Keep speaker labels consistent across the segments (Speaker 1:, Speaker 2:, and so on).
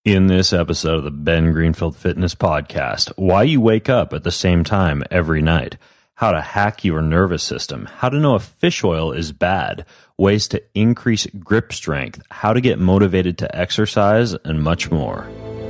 Speaker 1: In this episode of the Ben Greenfield Fitness Podcast, why you wake up at the same time every night, how to hack your nervous system, how to know if fish oil is bad, ways to increase grip strength, how to get motivated to exercise, and much more.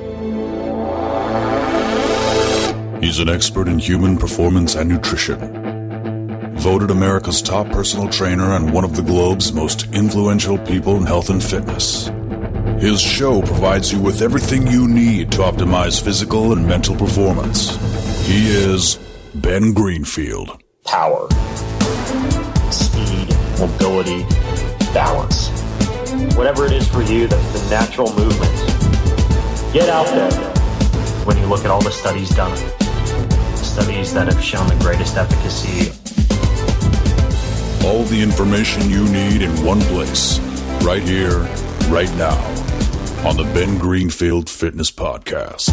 Speaker 2: He's an expert in human performance and nutrition. Voted America's top personal trainer and one of the globe's most influential people in health and fitness. His show provides you with everything you need to optimize physical and mental performance. He is Ben Greenfield.
Speaker 3: Power, speed, mobility, balance. Whatever it is for you, that's the natural movement. Get out there. When you look at all the studies done, studies that have shown the greatest efficacy.
Speaker 2: All the information you need in one place, right here, right now, on the Ben Greenfield Fitness Podcast.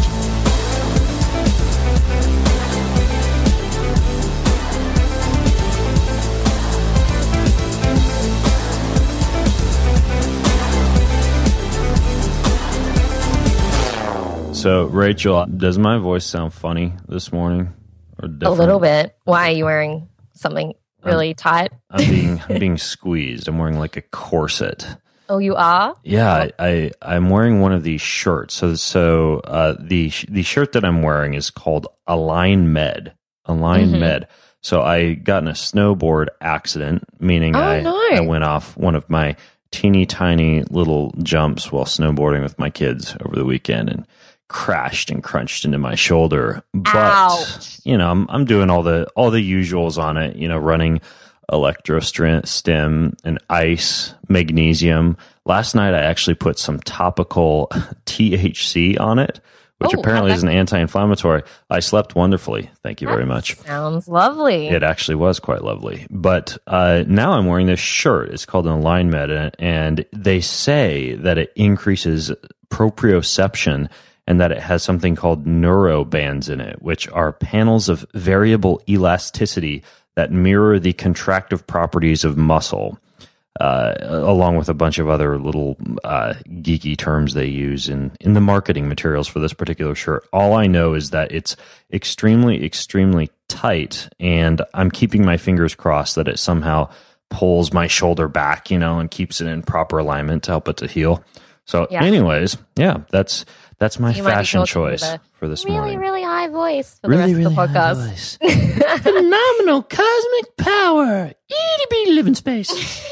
Speaker 1: So, Rachel, does my voice sound funny this morning? Or different?
Speaker 4: A little bit. Why are you wearing something really tight?
Speaker 1: I'm being squeezed. I'm wearing like a corset.
Speaker 4: Oh, you are?
Speaker 1: Yeah, I'm wearing one of these shirts. So the shirt that I'm wearing is called Align Med. Med. So I got in a snowboard accident, meaning I went off one of my teeny tiny little jumps while snowboarding with my kids over the weekend and crashed and crunched into my shoulder. But
Speaker 4: ouch.
Speaker 1: You know, I'm doing all the usuals on it. You know, running electrostim and ice, magnesium. Last night, I actually put some topical THC on it, which apparently is an anti-inflammatory. I slept wonderfully. Thank you very much.
Speaker 4: Sounds lovely.
Speaker 1: It actually was quite lovely. But now I'm wearing this shirt. It's called an Align Med, and they say that it increases proprioception and that it has something called neurobands in it, which are panels of variable elasticity that mirror the contractive properties of muscle, along with a bunch of other little geeky terms they use in the marketing materials for this particular shirt. All I know is that it's extremely, extremely tight, and I'm keeping my fingers crossed that it somehow pulls my shoulder back, you know, and keeps it in proper alignment to help it to heal. So anyways, that's my fashion choice for this morning.
Speaker 4: Really high voice for the rest of the podcast.
Speaker 1: Phenomenal cosmic power. Itty bitty living space.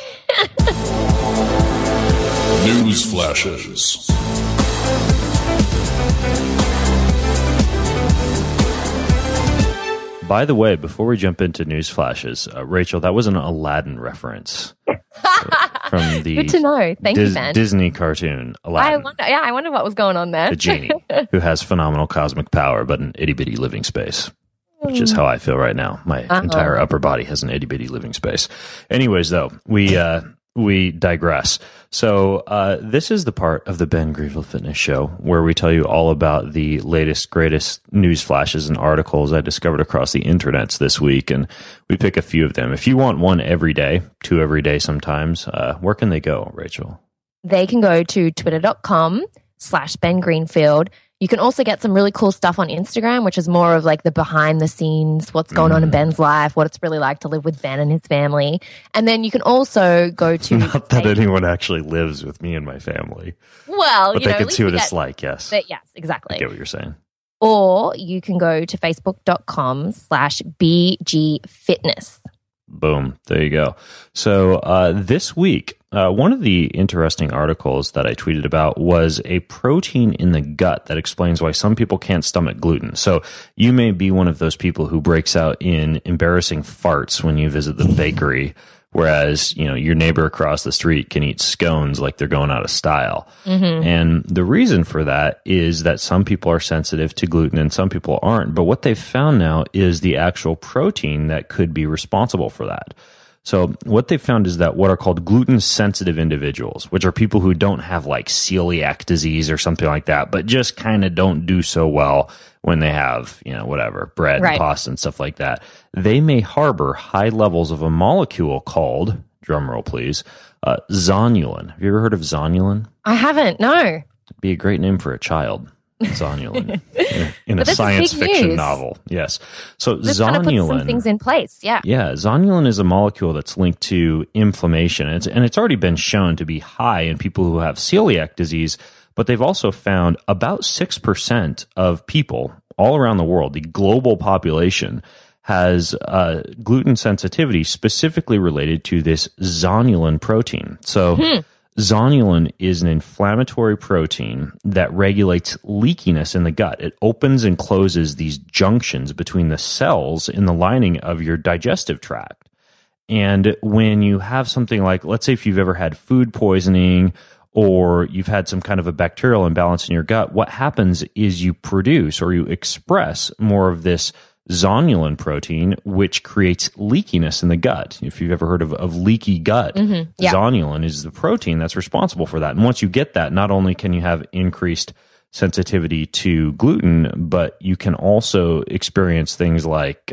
Speaker 2: News flashes.
Speaker 1: By the way, before we jump into news flashes, Rachel, that was an Aladdin reference from the
Speaker 4: Good to know. Thank you, Ben.
Speaker 1: Disney cartoon Aladdin.
Speaker 4: I wonder what was going on there.
Speaker 1: The genie who has phenomenal cosmic power, but an itty bitty living space, which is how I feel right now. My entire upper body has an itty bitty living space. Anyways, though, we digress. So this is the part of the Ben Greenfield Fitness Show where we tell you all about the latest, greatest news flashes and articles I discovered across the internets this week, and we pick a few of them. If you want one every day, two every day sometimes, where can they go, Rachel?
Speaker 4: They can go to twitter.com/Ben Greenfield. You can also get some really cool stuff on Instagram, which is more of like the behind the scenes, what's going on in Ben's life, what it's really like to live with Ben and his family. And then you can also go to...
Speaker 1: Not that anyone actually lives with me and my family.
Speaker 4: Well,
Speaker 1: but they can see what it's like, yes.
Speaker 4: Yes, exactly.
Speaker 1: I get what you're saying.
Speaker 4: Or you can go to facebook.com/BG Fitness.
Speaker 1: Boom. There you go. So this week, one of the interesting articles that I tweeted about was a protein in the gut that explains why some people can't stomach gluten. So you may be one of those people who breaks out in embarrassing farts when you visit the bakery, whereas, you know, your neighbor across the street can eat scones like they're going out of style. And the reason for that is that some people are sensitive to gluten and some people aren't. But what they've found now is the actual protein that could be responsible for that. So what they found is that what are called gluten-sensitive individuals, which are people who don't have like celiac disease or something like that, but just kind of don't do so well when they have, you know, whatever, bread, and pasta and stuff like that, they may harbor high levels of a molecule called, drumroll please, zonulin. Have you ever heard of zonulin?
Speaker 4: I haven't, no.
Speaker 1: Be a great name for a child. Zonulin in a
Speaker 4: this
Speaker 1: science
Speaker 4: is big
Speaker 1: fiction
Speaker 4: news.
Speaker 1: novel. Yes. So
Speaker 4: This kind of puts some
Speaker 1: zonulin.
Speaker 4: things in place. Yeah.
Speaker 1: Yeah, zonulin is a molecule that's linked to inflammation. And it's already been shown to be high in people who have celiac disease, but they've also found about 6% of people all around the world, the global population, has gluten sensitivity specifically related to this zonulin protein. So zonulin is an inflammatory protein that regulates leakiness in the gut. It opens and closes these junctions between the cells in the lining of your digestive tract. And when you have something like, let's say if you've ever had food poisoning or you've had some kind of a bacterial imbalance in your gut, what happens is you produce or you express more of this zonulin protein, which creates leakiness in the gut. If you've ever heard of leaky gut,
Speaker 4: Yeah.
Speaker 1: zonulin is the protein that's responsible for that. And once you get that, not only can you have increased sensitivity to gluten, but you can also experience things like,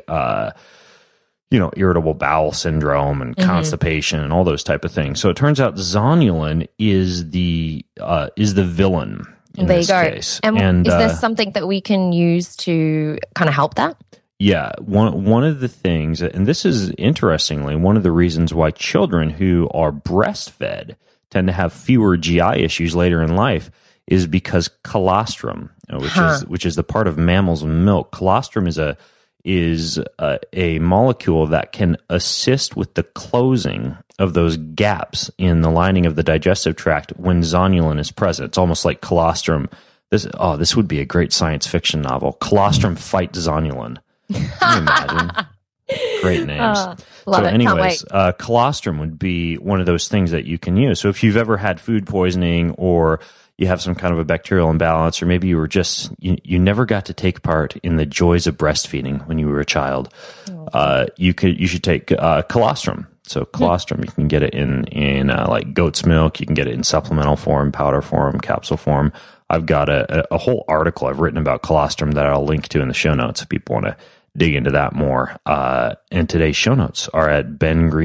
Speaker 1: irritable bowel syndrome and constipation and all those type of things. So it turns out zonulin is the villain in
Speaker 4: There you
Speaker 1: this
Speaker 4: go.
Speaker 1: case.
Speaker 4: And is there something that we can use to kind of help that?
Speaker 1: Yeah, one of the things, and this is interestingly one of the reasons why children who are breastfed tend to have fewer GI issues later in life is because colostrum, which is the part of mammals' milk. Colostrum is a molecule that can assist with the closing of those gaps in the lining of the digestive tract when zonulin is present. It's almost like colostrum. This would be a great science fiction novel. Colostrum fight zonulin. Can you imagine? Great names.
Speaker 4: Love it.
Speaker 1: Anyways,
Speaker 4: Can't wait.
Speaker 1: colostrum would be one of those things that you can use. So if you've ever had food poisoning or you have some kind of a bacterial imbalance, or maybe you were just, you never got to take part in the joys of breastfeeding when you were a child, you should take colostrum. So colostrum, you can get it in like goat's milk. You can get it in supplemental form, powder form, capsule form. I've got a whole article I've written about colostrum that I'll link to in the show notes if people want to dig into that more. And today's show notes are at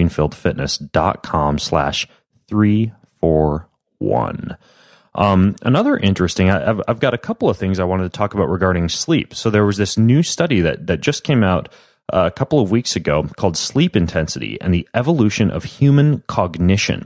Speaker 1: bengreenfieldfitness.com/341. Another interesting, I've got a couple of things I wanted to talk about regarding sleep. So there was this new study that just came out a couple of weeks ago called Sleep Intensity and the Evolution of Human Cognition.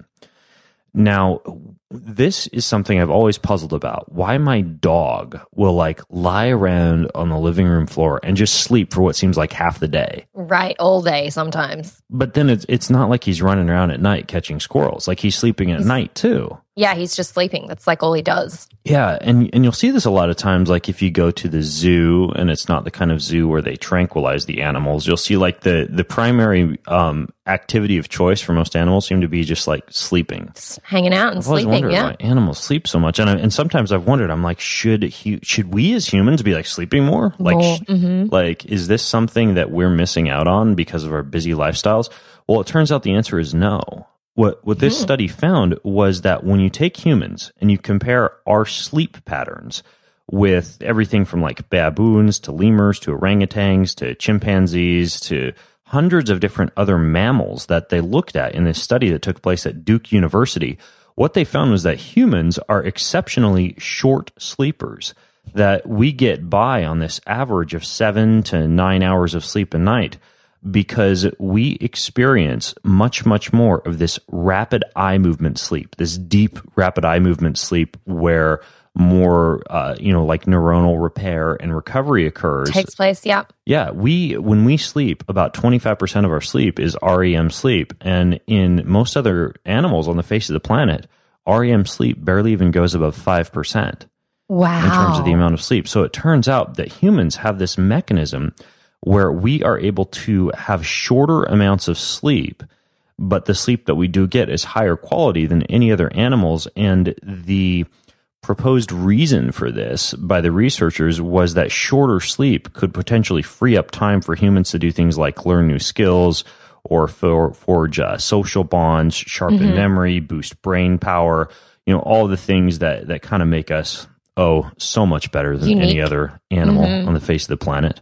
Speaker 1: Now, this is something I've always puzzled about. Why my dog will lie around on the living room floor and just sleep for what seems like half the day.
Speaker 4: Right. All day sometimes.
Speaker 1: But then it's not like he's running around at night catching squirrels. Like he's sleeping at night too.
Speaker 4: Yeah, he's just sleeping. That's like all he does.
Speaker 1: Yeah, and you'll see this a lot of times, like if you go to the zoo and it's not the kind of zoo where they tranquilize the animals, you'll see like the primary activity of choice for most animals seem to be just like sleeping.
Speaker 4: Just hanging out and
Speaker 1: I've always
Speaker 4: sleeping.
Speaker 1: wondered
Speaker 4: Yeah.
Speaker 1: why animals sleep so much, and sometimes I've wondered, I'm like, should we as humans be like sleeping more? Like, like is this something that we're missing out on because of our busy lifestyles? Well, it turns out the answer is no. What this study found was that when you take humans and you compare our sleep patterns with everything from like baboons to lemurs to orangutans to chimpanzees to hundreds of different other mammals that they looked at in this study that took place at Duke University, what they found was that humans are exceptionally short sleepers, that we get by on this average of 7 to 9 hours of sleep a night, because we experience much, much more of this rapid eye movement sleep, this deep rapid eye movement sleep where more, like neuronal repair and recovery occurs.
Speaker 4: Takes place. Yeah.
Speaker 1: Yeah. When we sleep, about 25% of our sleep is REM sleep. And in most other animals on the face of the planet, REM sleep barely even goes above 5%
Speaker 4: Wow.
Speaker 1: in terms of the amount of sleep. So it turns out that humans have this mechanism where we are able to have shorter amounts of sleep, but the sleep that we do get is higher quality than any other animals. And the proposed reason for this by the researchers was that shorter sleep could potentially free up time for humans to do things like learn new skills or forge social bonds, sharpen memory, boost brain power, all the things that kind of make us so much better than
Speaker 4: Unique.
Speaker 1: any other animal on the face of the planet.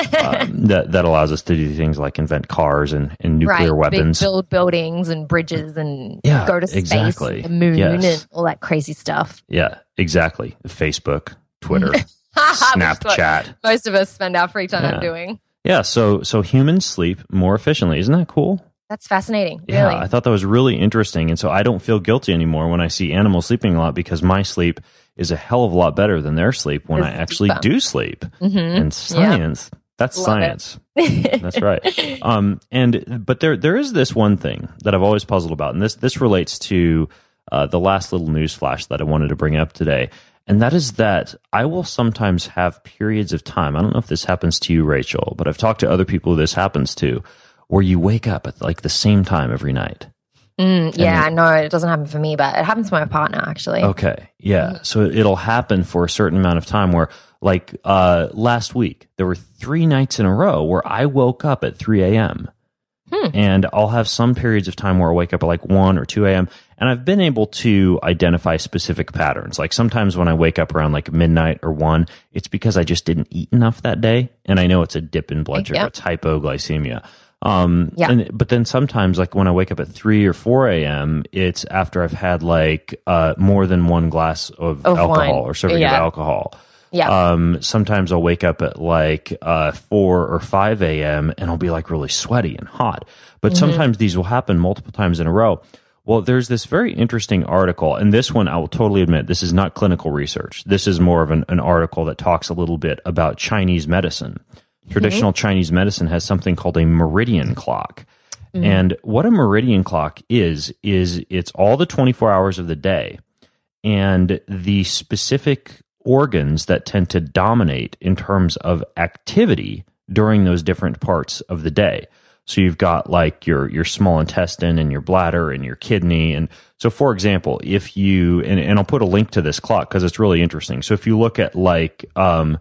Speaker 1: That allows us to do things like invent cars and nuclear weapons,
Speaker 4: build buildings and bridges and go to space,
Speaker 1: exactly.
Speaker 4: the moon,
Speaker 1: Yes.
Speaker 4: and all that crazy stuff.
Speaker 1: Yeah, exactly. Facebook, Twitter, Snapchat.
Speaker 4: Most of us spend our free time doing.
Speaker 1: Yeah, so humans sleep more efficiently. Isn't that cool?
Speaker 4: That's fascinating.
Speaker 1: Yeah,
Speaker 4: Really.
Speaker 1: I thought that was really interesting. And so I don't feel guilty anymore when I see animals sleeping a lot because my sleep is a hell of a lot better than their sleep when I actually do sleep. And science, that's
Speaker 4: Love
Speaker 1: science. That's right. But there is this one thing that I've always puzzled about, and this relates to the last little news flash that I wanted to bring up today. And that is that I will sometimes have periods of time. I don't know if this happens to you, Rachel, but I've talked to other people who this happens to, where you wake up at like the same time every night.
Speaker 4: Yeah, I know it doesn't happen for me, but it happens to my partner actually.
Speaker 1: Okay. Yeah. So it'll happen for a certain amount of time where like last week, there were 3 nights in a row where I woke up at 3 a.m. And I'll have some periods of time where I wake up at like 1 or 2 a.m. And I've been able to identify specific patterns. Like sometimes when I wake up around like midnight or 1, it's because I just didn't eat enough that day. And I know it's a dip in blood sugar. It's hypoglycemia. But then sometimes like when I wake up at 3 or 4 a.m., it's after I've had like more than 1 glass of alcohol
Speaker 4: wine.
Speaker 1: or serving of alcohol.
Speaker 4: Yeah.
Speaker 1: Sometimes I'll wake up at like 4 or 5 a.m. and I'll be like really sweaty and hot. But sometimes these will happen multiple times in a row. Well, there's this very interesting article, and this one I will totally admit, this is not clinical research. This is more of an article that talks a little bit about Chinese medicine. Traditional Chinese medicine has something called a meridian clock. And what a meridian clock is it's all the 24 hours of the day, and the specific organs that tend to dominate in terms of activity during those different parts of the day. So you've got like your small intestine and your bladder and your kidney. And so, for example, if you, and I'll put a link to this clock because it's really interesting. So if you look at like 2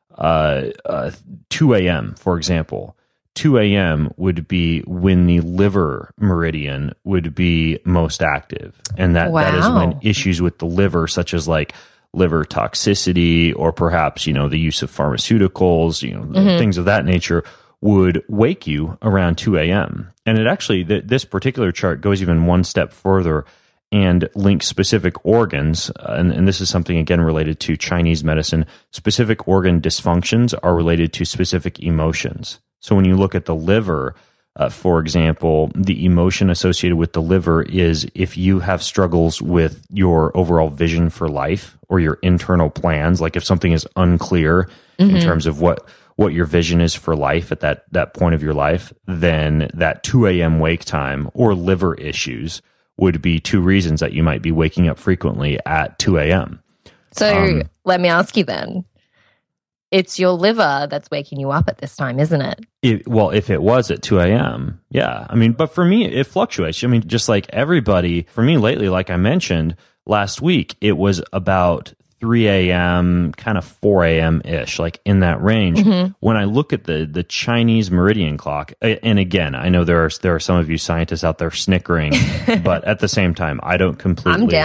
Speaker 1: a.m., for example, 2 a.m. would be when the liver meridian would be most active. And that is when issues with the liver, such as like liver toxicity or perhaps, the use of pharmaceuticals, things of that nature would wake you around 2 a.m. And it actually, this particular chart goes even one step further and links specific organs. And this is something, again, related to Chinese medicine. Specific organ dysfunctions are related to specific emotions. So when you look at the liver, for example, the emotion associated with the liver is if you have struggles with your overall vision for life or your internal plans, like if something is unclear in terms of what your vision is for life at that point of your life, then that 2 a.m. wake time or liver issues would be 2 reasons that you might be waking up frequently at 2 a.m.
Speaker 4: So let me ask you then. It's your liver that's waking you up at this time, isn't it?
Speaker 1: If it was at 2 a.m., yeah. I mean, but for me, it fluctuates. I mean, just like everybody, for me lately, like I mentioned last week, it was about 3 a.m., kind of 4 a.m.-ish, like in that range. When I look at the Chinese meridian clock, and again, I know there are some of you scientists out there snickering, but at the same time, I don't completely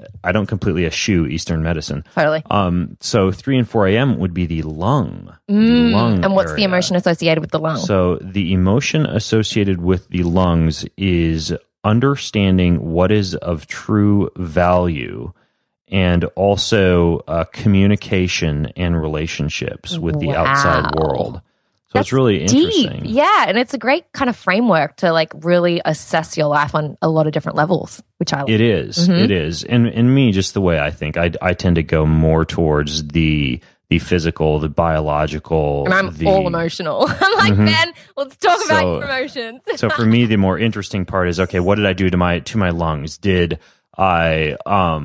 Speaker 1: eschew Eastern medicine.
Speaker 4: Totally.
Speaker 1: So 3 and 4 a.m. would be the lung.
Speaker 4: And what's the
Speaker 1: area.
Speaker 4: emotion associated with the lung?
Speaker 1: So the emotion associated with the lungs is understanding what is of true value and also communication and relationships with the outside world. So it's really interesting.
Speaker 4: Deep. Yeah, and it's a great kind of framework to like really assess your life on a lot of different levels, which I like.
Speaker 1: It is. It is. And me, just the way I think, I tend to go more towards the physical, the biological.
Speaker 4: And I'm all emotional. I'm like, man, let's talk about your emotions.
Speaker 1: So for me, the more interesting part is, okay, what did I do to my lungs? Did I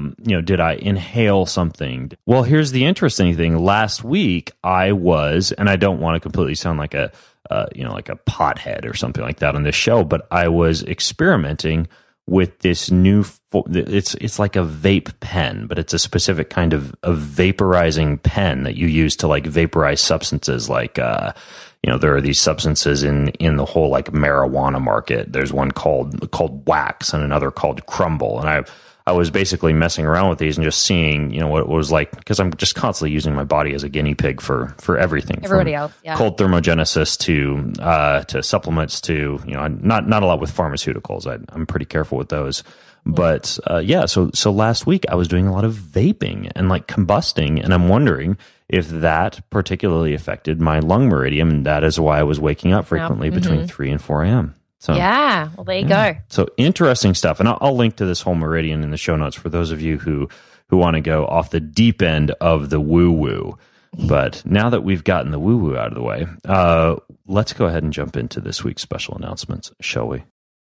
Speaker 1: inhale something? Well, here's the interesting thing. Last week I was, and I don't want to completely sound like a pothead or something like that on this show, but I was experimenting with this new, it's like a vape pen, but it's a specific kind of vaporizing pen that you use to like vaporize substances like, there are these substances in the whole like marijuana market. There's one called wax and another called crumble. And I I was basically messing around with these and just seeing, what it was like, because I'm just constantly using my body as a guinea pig for everything.
Speaker 4: Everybody else, yeah.
Speaker 1: Cold thermogenesis to supplements to, not a lot with pharmaceuticals. I'm pretty careful with those. But so last week I was doing a lot of vaping and like combusting, and I'm wondering if that particularly affected my lung meridian, and that is why I was waking up frequently between 3 and 4 a.m. So
Speaker 4: yeah, well, there you go.
Speaker 1: So interesting stuff, and I'll link to this whole meridian in the show notes for those of you who want to go off the deep end of the woo-woo. But now that we've gotten the woo-woo out of the way, let's go ahead and jump into this week's special announcements, shall we?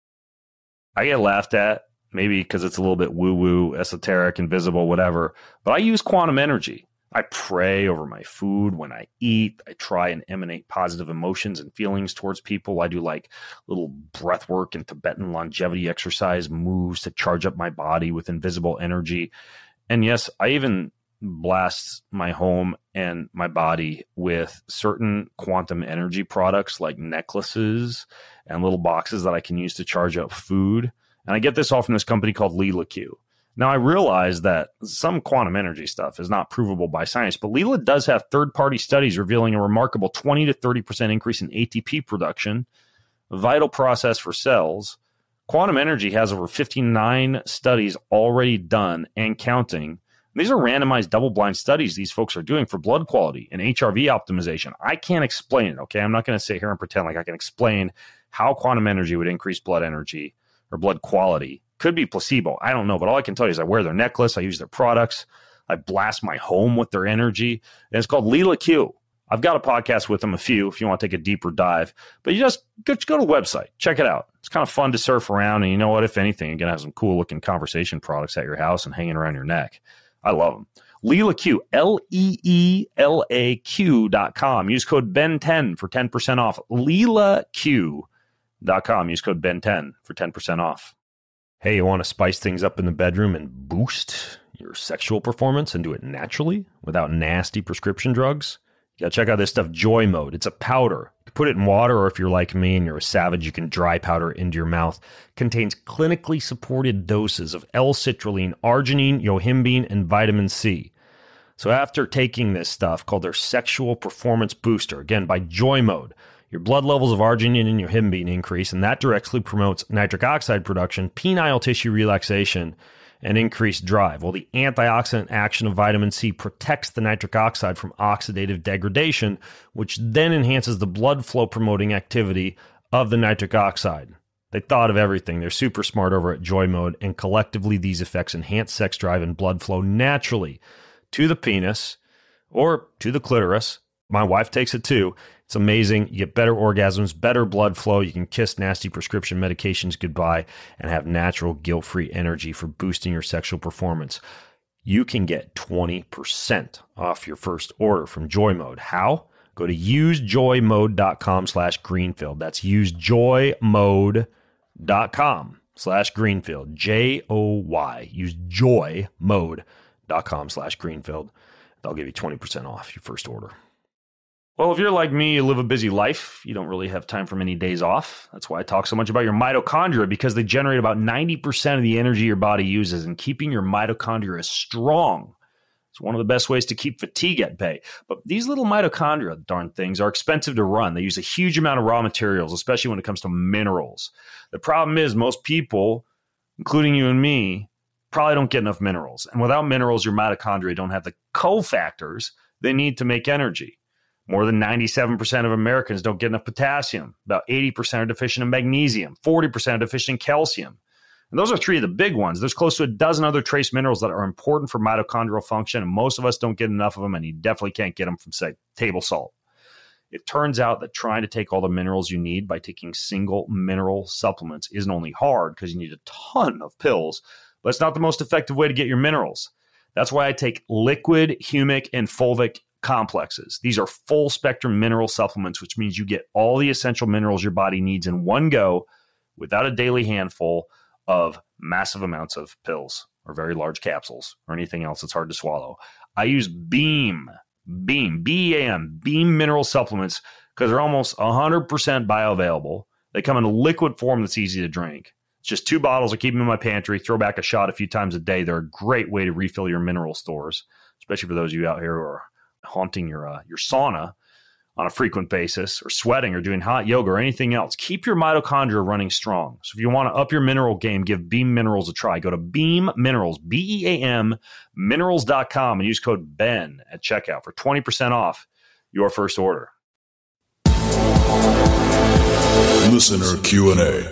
Speaker 5: I get laughed at, maybe because it's a little bit woo-woo, esoteric, invisible, whatever, but I use quantum energy. I pray over my food when I eat. I try and emanate positive emotions and feelings towards people. I do like little breath work and Tibetan longevity exercise moves to charge up my body with invisible energy. And yes, I even blast my home and my body with certain quantum energy products like necklaces and little boxes that I can use to charge up food. And I get this all from this company called Leela Q. Now, I realize that some quantum energy stuff is not provable by science, but Leela does have third-party studies revealing a remarkable 20 to 30% increase in ATP production, a vital process for cells. Quantum energy has over 59 studies already done and counting. These are randomized double-blind studies these folks are doing for blood quality and HRV optimization. I can't explain it, okay? I'm not going to sit here and pretend like I can explain how quantum energy would increase blood energy or blood quality. Could be placebo. I don't know. But all I can tell you is I wear their necklace. I use their products. I blast my home with their energy. And it's called Leela Q. I've got a podcast with them, a few, if you want to take a deeper dive. But you just go to the website. Check it out. It's kind of fun to surf around. And you know what? If anything, you're going to have some cool-looking conversation products at your house and hanging around your neck. I love them. Leela Q, LEELAQ.com. Use code BEN10 for 10% off. LeelaQ.com. Use code BEN10 for 10% off. Hey, you want to spice things up in the bedroom and boost your sexual performance and do it naturally without nasty prescription drugs? You got to check out this stuff, Joy Mode. It's a powder. You can put it in water, or if you're like me and you're a savage, you can dry powder into your mouth. Contains clinically supported doses of L-citrulline, arginine, yohimbine, and vitamin C. So after taking this stuff called their Sexual Performance Booster, again, by Joy Mode, your blood levels of arginine and yohimbine increase, and that directly promotes nitric oxide production, penile tissue relaxation, and increased drive. Well, the antioxidant action of vitamin C protects the nitric oxide from oxidative degradation, which then enhances the blood flow promoting activity of the nitric oxide. They thought of everything. They're super smart over at Joy Mode, and collectively these effects enhance sex drive and blood flow naturally to the penis or to the clitoris. My wife takes it too. It's amazing. You get better orgasms, better blood flow. You can kiss nasty prescription medications goodbye and have natural guilt-free energy for boosting your sexual performance. You can get 20% off your first order from Joy Mode. How? Go to usejoymode.com/Greenfield. That's usejoymode.com/Greenfield. JOY. Use joymode.com/Greenfield. They'll give you 20% off your first order. Well, if you're like me, you live a busy life. You don't really have time for many days off. That's why I talk so much about your mitochondria, because they generate about 90% of the energy your body uses, and keeping your mitochondria strong is one of the best ways to keep fatigue at bay. But these little mitochondria, darn things, are expensive to run. They use a huge amount of raw materials, especially when it comes to minerals. The problem is most people, including you and me, probably don't get enough minerals. And without minerals, your mitochondria don't have the cofactors they need to make energy. More than 97% of Americans don't get enough potassium. About 80% are deficient in magnesium. 40% are deficient in calcium. And those are three of the big ones. There's close to a dozen other trace minerals that are important for mitochondrial function, and most of us don't get enough of them, and you definitely can't get them from, say, table salt. It turns out that trying to take all the minerals you need by taking single mineral supplements isn't only hard because you need a ton of pills, but it's not the most effective way to get your minerals. That's why I take liquid, humic, and fulvic complexes. These are full spectrum mineral supplements, which means you get all the essential minerals your body needs in one go without a daily handful of massive amounts of pills or very large capsules or anything else that's hard to swallow. I use BEAM mineral supplements because they're almost 100% bioavailable. They come in a liquid form that's easy to drink. It's just 2 bottles. I keep them in my pantry, throw back a shot a few times a day. They're a great way to refill your mineral stores, especially for those of you out here who are haunting your sauna on a frequent basis, or sweating, or doing hot yoga, or anything else. Keep your mitochondria running strong. So if you want to up your mineral game, give Beam Minerals a try. Go to Beam Minerals, BEAM, minerals.com, and use code BEN at checkout for 20% off your first order.
Speaker 2: Listener Q&A.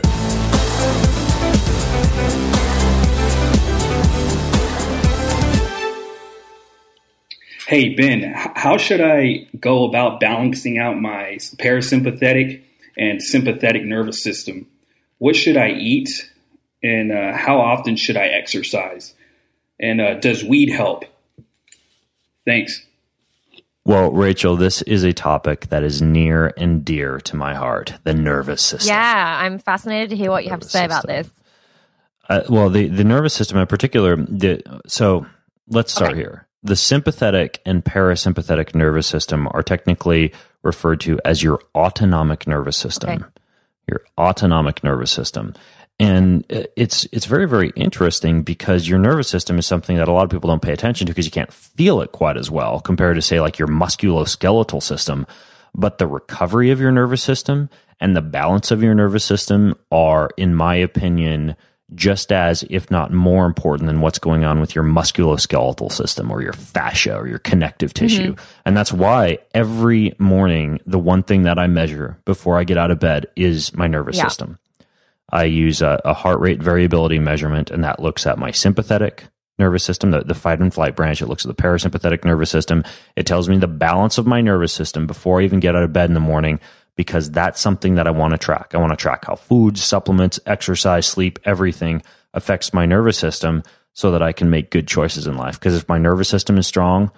Speaker 6: Hey, Ben, how should I go about balancing out my parasympathetic and sympathetic nervous system? What should I eat? And how often should I exercise? And does weed help? Thanks.
Speaker 1: Well, Rachel, this is a topic that is near and dear to my heart, the nervous system.
Speaker 4: Yeah, I'm fascinated to hear what you have to say about this.
Speaker 1: Well, the nervous system in particular, so let's start here. The sympathetic and parasympathetic nervous system are technically referred to as your autonomic nervous system. Okay. Your autonomic nervous system. And it's very, very interesting because your nervous system is something that a lot of people don't pay attention to because you can't feel it quite as well compared to, say, like your musculoskeletal system. But the recovery of your nervous system and the balance of your nervous system are, in my opinion, just as, if not more important than what's going on with your musculoskeletal system or your fascia or your connective tissue. Mm-hmm. And that's why every morning, the one thing that I measure before I get out of bed is my nervous system. I use a heart rate variability measurement, and that looks at my sympathetic nervous system, the fight and flight branch. It looks at the parasympathetic nervous system. It tells me the balance of my nervous system before I even get out of bed in the morning, because that's something that I want to track. I want to track how food, supplements, exercise, sleep, everything affects my nervous system so that I can make good choices in life. Because if my nervous system is strong,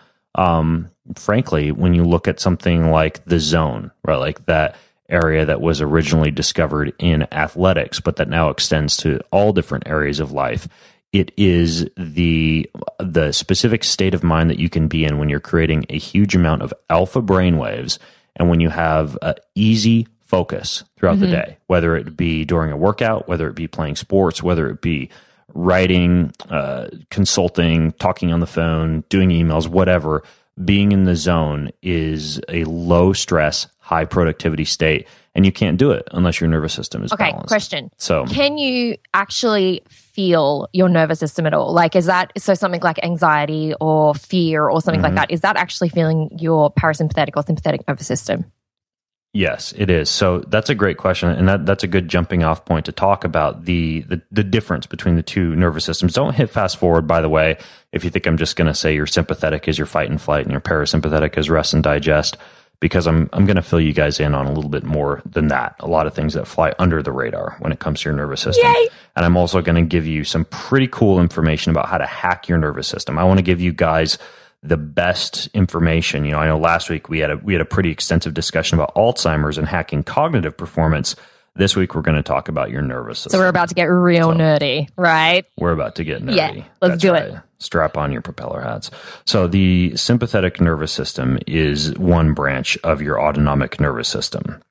Speaker 1: frankly, when you look at something like the zone, right, like that area that was originally discovered in athletics, but that now extends to all different areas of life, it is the specific state of mind that you can be in when you're creating a huge amount of alpha brainwaves. And when you have easy focus throughout the day, whether it be during a workout, whether it be playing sports, whether it be writing, consulting, talking on the phone, doing emails, whatever, being in the zone is a low stress, high productivity state. And you can't do it unless your nervous system is balanced.
Speaker 4: Question.
Speaker 1: So,
Speaker 4: can you actually feel your nervous system at all? Like, is that, so something like anxiety or fear or something like that, is that actually feeling your parasympathetic or sympathetic nervous system?
Speaker 1: Yes, it is. So that's a great question. And that's a good jumping off point to talk about the difference between the two nervous systems. Don't hit fast forward, by the way, if you think I'm just going to say your sympathetic is your fight and flight and your parasympathetic is rest and digest, because I'm going to fill you guys in on a little bit more than that. A lot of things that fly under the radar when it comes to your nervous system. Yay! And I'm also going to give you some pretty cool information about how to hack your nervous system. I want to give you guys the best information. You know, I know last week we had a pretty extensive discussion about Alzheimer's and hacking cognitive performance. This week we're going to talk about your nervous system.
Speaker 4: So we're about to get real nerdy, right?
Speaker 1: We're about to get nerdy.
Speaker 4: Yeah, let's do it.
Speaker 1: Strap on your propeller hats. So the sympathetic nervous system is one branch of your autonomic nervous system.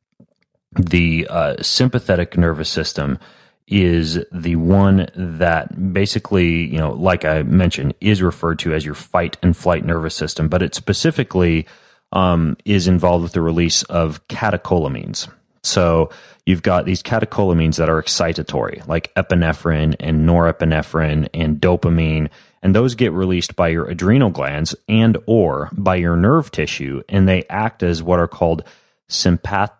Speaker 1: The sympathetic nervous system is the one that basically, you know, like I mentioned, is referred to as your fight and flight nervous system, but it specifically is involved with the release of catecholamines. So you've got these catecholamines that are excitatory, like epinephrine and norepinephrine and dopamine, and those get released by your adrenal glands and or by your nerve tissue, and they act as what are called sympathomimetic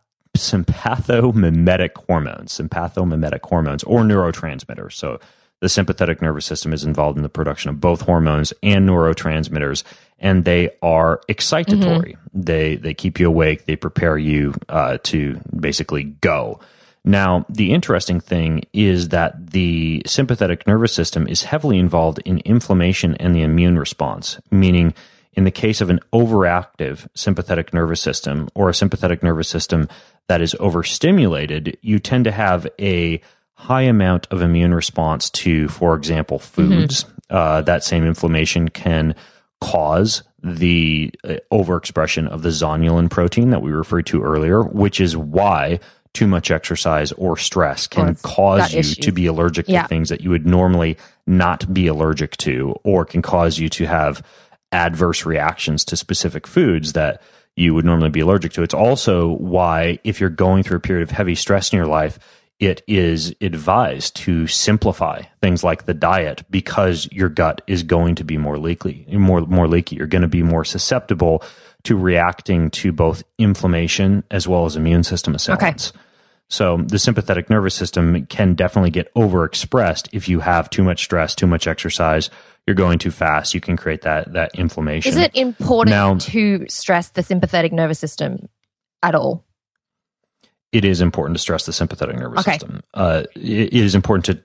Speaker 1: hormones or neurotransmitters. So the sympathetic nervous system is involved in the production of both hormones and neurotransmitters, and they are excitatory. They keep you awake. They prepare you to basically go. Now, the interesting thing is that the sympathetic nervous system is heavily involved in inflammation and the immune response, meaning in the case of an overactive sympathetic nervous system or a sympathetic nervous system that is overstimulated, you tend to have a high amount of immune response to, for example, foods. That same inflammation can cause the overexpression of the zonulin protein that we referred to earlier, which is why too much exercise or stress can
Speaker 4: Or
Speaker 1: cause
Speaker 4: gut
Speaker 1: you
Speaker 4: issues.
Speaker 1: to be allergic to things that you would normally not be allergic to, or can cause you to have adverse reactions to specific foods that you would normally be allergic to. It's also why, if you're going through a period of heavy stress in your life, it is advised to simplify things like the diet, because your gut is going to be more leaky. You're going to be more susceptible to reacting to both inflammation as well as immune system assailants. So the sympathetic nervous system can definitely get overexpressed if you have too much stress, too much exercise. You're going too fast. You can create that inflammation.
Speaker 4: Is it important
Speaker 1: Now,
Speaker 4: to stress the sympathetic nervous system at all?
Speaker 1: it is important to stress the sympathetic nervous system. It is important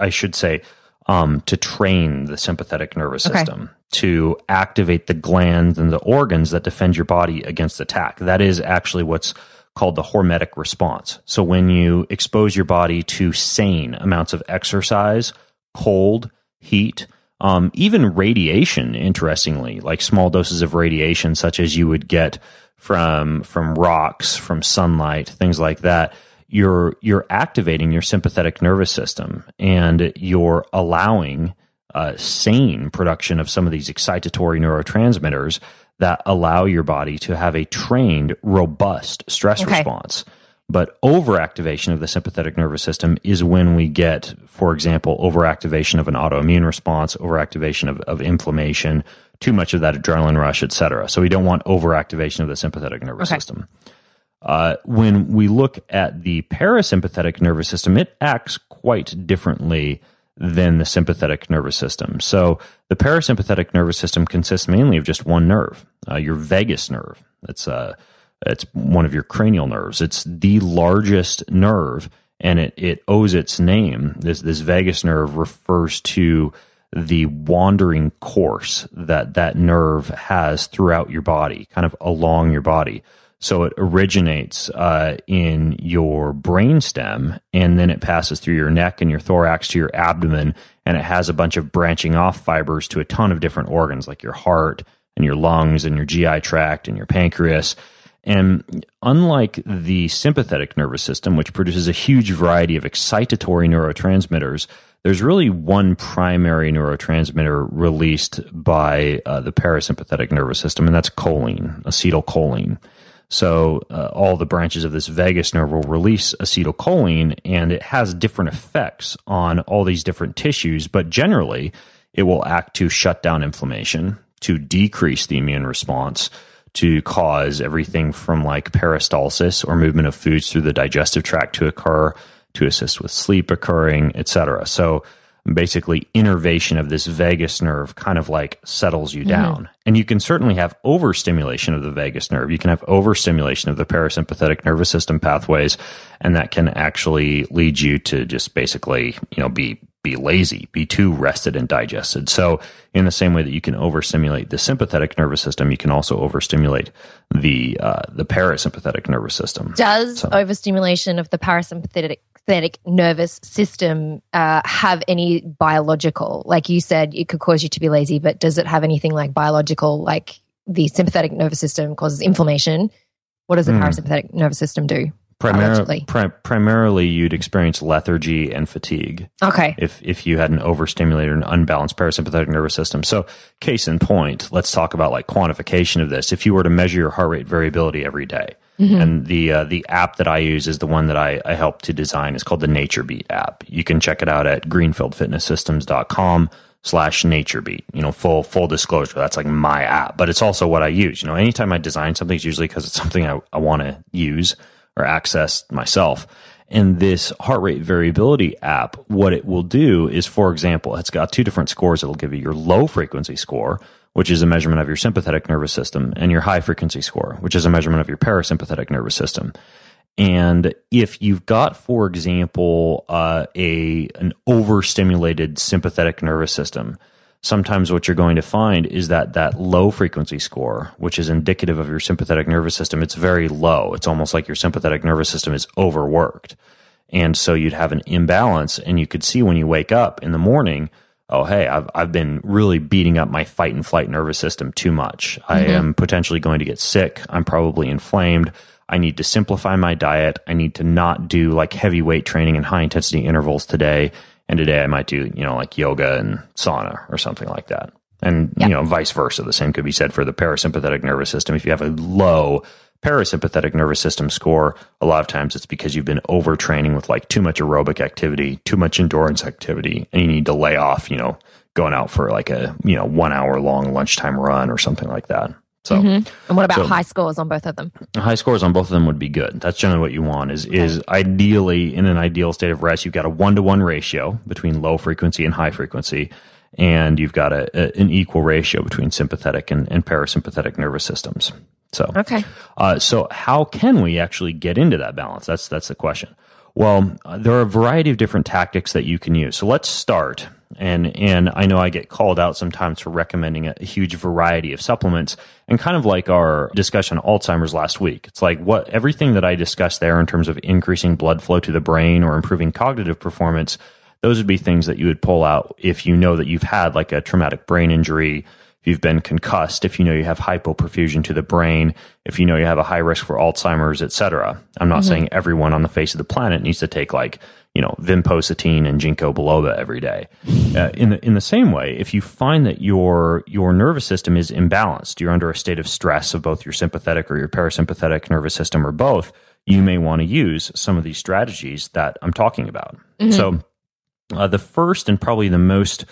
Speaker 1: to train the sympathetic nervous system to activate the glands and the organs that defend your body against attack. That is actually what's called the hormetic response. So when you expose your body to sane amounts of exercise, cold, heat, even radiation, interestingly, like small doses of radiation, such as you would get from rocks, from sunlight, things like that, you're activating your sympathetic nervous system, and you're allowing sane production of some of these excitatory neurotransmitters that allow your body to have a trained, robust stress response. But overactivation of the sympathetic nervous system is when we get, for example, overactivation of an autoimmune response, overactivation of inflammation, too much of that adrenaline rush, etc. So we don't want overactivation of the sympathetic nervous system. When we look at the parasympathetic nervous system, it acts quite differently than the sympathetic nervous system. So the parasympathetic nervous system consists mainly of just one nerve, your vagus nerve. It's one of your cranial nerves. It's the largest nerve, and it owes its name. This vagus nerve refers to the wandering course that nerve has throughout your body, kind of along your body. So it originates in your brainstem, and then it passes through your neck and your thorax to your abdomen, and it has a bunch of branching off fibers to a ton of different organs, like your heart and your lungs and your GI tract and your pancreas. And unlike the sympathetic nervous system, which produces a huge variety of excitatory neurotransmitters, there's really one primary neurotransmitter released by the parasympathetic nervous system, and that's choline, acetylcholine. So all the branches of this vagus nerve will release acetylcholine, and it has different effects on all these different tissues, but generally it will act to shut down inflammation, to decrease the immune response, to cause everything from like peristalsis, or movement of foods through the digestive tract, to occur, to assist with sleep occurring, etc. So basically, innervation of this vagus nerve kind of like settles you down. And you can certainly have overstimulation of the vagus nerve. You can have overstimulation of the parasympathetic nervous system pathways, and that can actually lead you to just basically, be lazy, be too rested and digested. So in the same way that you can overstimulate the sympathetic nervous system, you can also overstimulate the parasympathetic nervous system.
Speaker 4: Does overstimulation of the parasympathetic nervous system have any biological, like you said, it could cause you to be lazy, but does it have anything like biological, like the nervous system causes inflammation? What does the parasympathetic nervous system do?
Speaker 1: Primarily, you'd experience lethargy and fatigue.
Speaker 4: Okay.
Speaker 1: If you had an overstimulated and unbalanced parasympathetic nervous system. So, case in point, let's talk about like quantification of this. If you were to measure your heart rate variability every day, and the app that I use is the one that I helped to design. It's called the NatureBeat app. You can check it out at greenfieldfitnesssystems.com/NatureBeat. Full disclosure, that's like my app, but it's also what I use. Anytime I design something, it's usually because it's something I want to use or access myself. And this heart rate variability app, what it will do is, for example, it's got two different scores. It'll give you your low frequency score, which is a measurement of your sympathetic nervous system, and your high frequency score, which is a measurement of your parasympathetic nervous system. And if you've got, for example, an overstimulated sympathetic nervous system, sometimes what you're going to find is that low frequency score, which is indicative of your sympathetic nervous system, it's very low. It's almost like your sympathetic nervous system is overworked. And so you'd have an imbalance, and you could see when you wake up in the morning, oh, hey, I've been really beating up my fight and flight nervous system too much. I am potentially going to get sick. I'm probably inflamed. I need to simplify my diet. I need to not do like heavy weight training and high intensity intervals today. And today I might do, like yoga and sauna or something like that. And, vice versa. The same could be said for the parasympathetic nervous system. If you have a low parasympathetic nervous system score, a lot of times it's because you've been overtraining with like too much aerobic activity, too much endurance activity, and you need to lay off, going out for like a, 1 hour long lunchtime run or something like that. So,
Speaker 4: and what about high scores on both of them?
Speaker 1: High scores on both of them would be good. That's generally what you want is ideally in an ideal state of rest, you've got a 1-to-1 ratio between low frequency and high frequency. And you've got an equal ratio between sympathetic and parasympathetic nervous systems. So, so how can we actually get into that balance? That's the question. Well, there are a variety of different tactics that you can use. So let's start. And I know I get called out sometimes for recommending a huge variety of supplements, and kind of like our discussion on Alzheimer's last week. It's like everything that I discussed there in terms of increasing blood flow to the brain or improving cognitive performance, those would be things that you would pull out if you know that you've had like a traumatic brain injury, if you've been concussed, if you know you have hypoperfusion to the brain, if you know you have a high risk for Alzheimer's, etc. I'm not saying everyone on the face of the planet needs to take like, vinpocetine and ginkgo biloba every day. In the same way, if you find that your nervous system is imbalanced, you're under a state of stress of both your sympathetic or your parasympathetic nervous system or both, you may want to use some of these strategies that I'm talking about. So the first and probably the most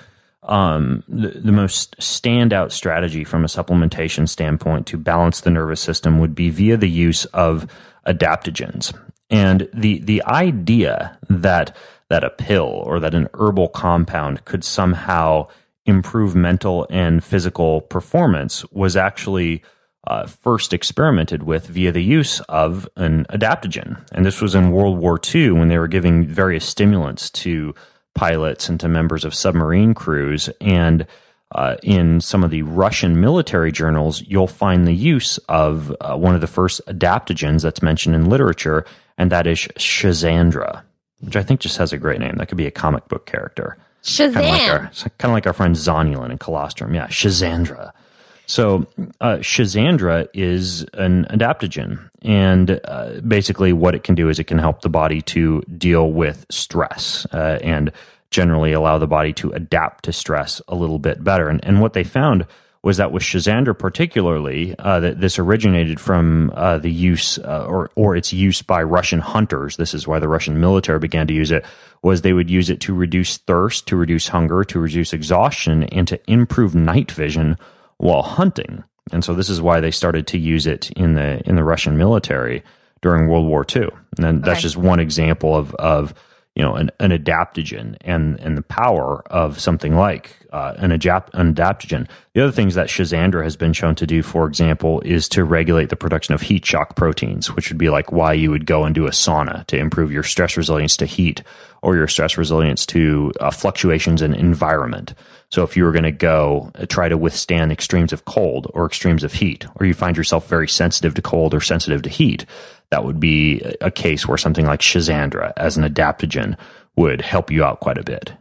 Speaker 1: standout strategy from a supplementation standpoint to balance the nervous system would be via the use of adaptogens. And the idea that a pill or that an herbal compound could somehow improve mental and physical performance was actually first experimented with via the use of an adaptogen. And this was in World War II when they were giving various stimulants to pilots and to members of submarine crews. And in some of the Russian military journals, you'll find the use of one of the first adaptogens that's mentioned in literature, and that is Schizandra, which I think just has a great name. That could be a comic book character.
Speaker 4: Shazam!
Speaker 1: Kind of like our friend Zonulin in Colostrum. Yeah, Schizandra. So Schizandra is an adaptogen, and basically what it can do is it can help the body to deal with stress and generally allow the body to adapt to stress a little bit better. And what they found was that with Schizandra particularly, that this originated from the use or its use by Russian hunters. This is why the Russian military began to use it, was they would use it to reduce thirst, to reduce hunger, to reduce exhaustion, and to improve night vision while hunting. And so this is why they started to use it in the Russian military during World War II. And then that's just one example of an adaptogen and the power of something like an adaptogen. The other things that Schizandra has been shown to do, for example, is to regulate the production of heat shock proteins, which would be like why you would go and do a sauna to improve your stress resilience to heat or your stress resilience to fluctuations in environment. So if you were going to go try to withstand extremes of cold or extremes of heat, or you find yourself very sensitive to cold or sensitive to heat, that would be a case where something like Schizandra as an adaptogen would help you out quite a bit.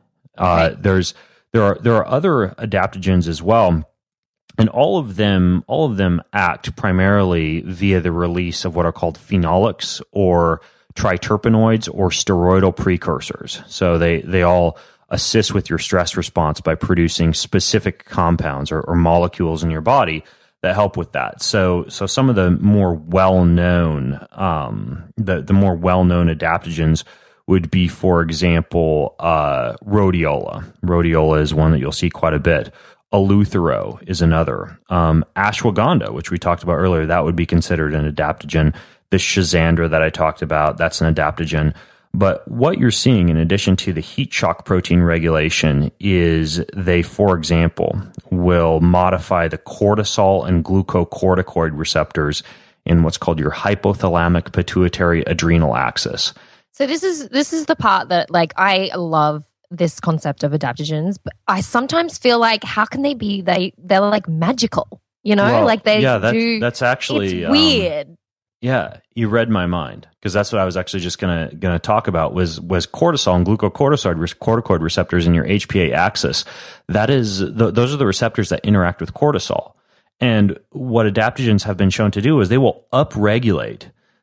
Speaker 1: There are other adaptogens as well, and all of them act primarily via the release of what are called phenolics or triterpenoids or steroidal precursors. So they all assist with your stress response by producing specific compounds or molecules in your body that help with that. So some of the more well-known, the more well-known adaptogens would be, for example, rhodiola. Rhodiola is one that you'll see quite a bit. Eleuthero is another. Ashwagandha, which we talked about earlier, that would be considered an adaptogen. The Schizandra that I talked about, that's an adaptogen. But what you're seeing, in addition to the heat shock protein regulation, is they, for example, will modify the cortisol and glucocorticoid receptors in what's called your hypothalamic pituitary adrenal axis.
Speaker 4: So this is the part that, like, I love this concept of adaptogens, but I sometimes feel like, how can they be? They're like magical,
Speaker 1: Well,
Speaker 4: like they
Speaker 1: that's actually
Speaker 4: it's weird.
Speaker 1: Yeah, you read my mind, because that's what I was actually just gonna talk about was cortisol and glucocorticoid receptors in your HPA axis. That is those are the receptors that interact with cortisol. And what adaptogens have been shown to do is they will upregulate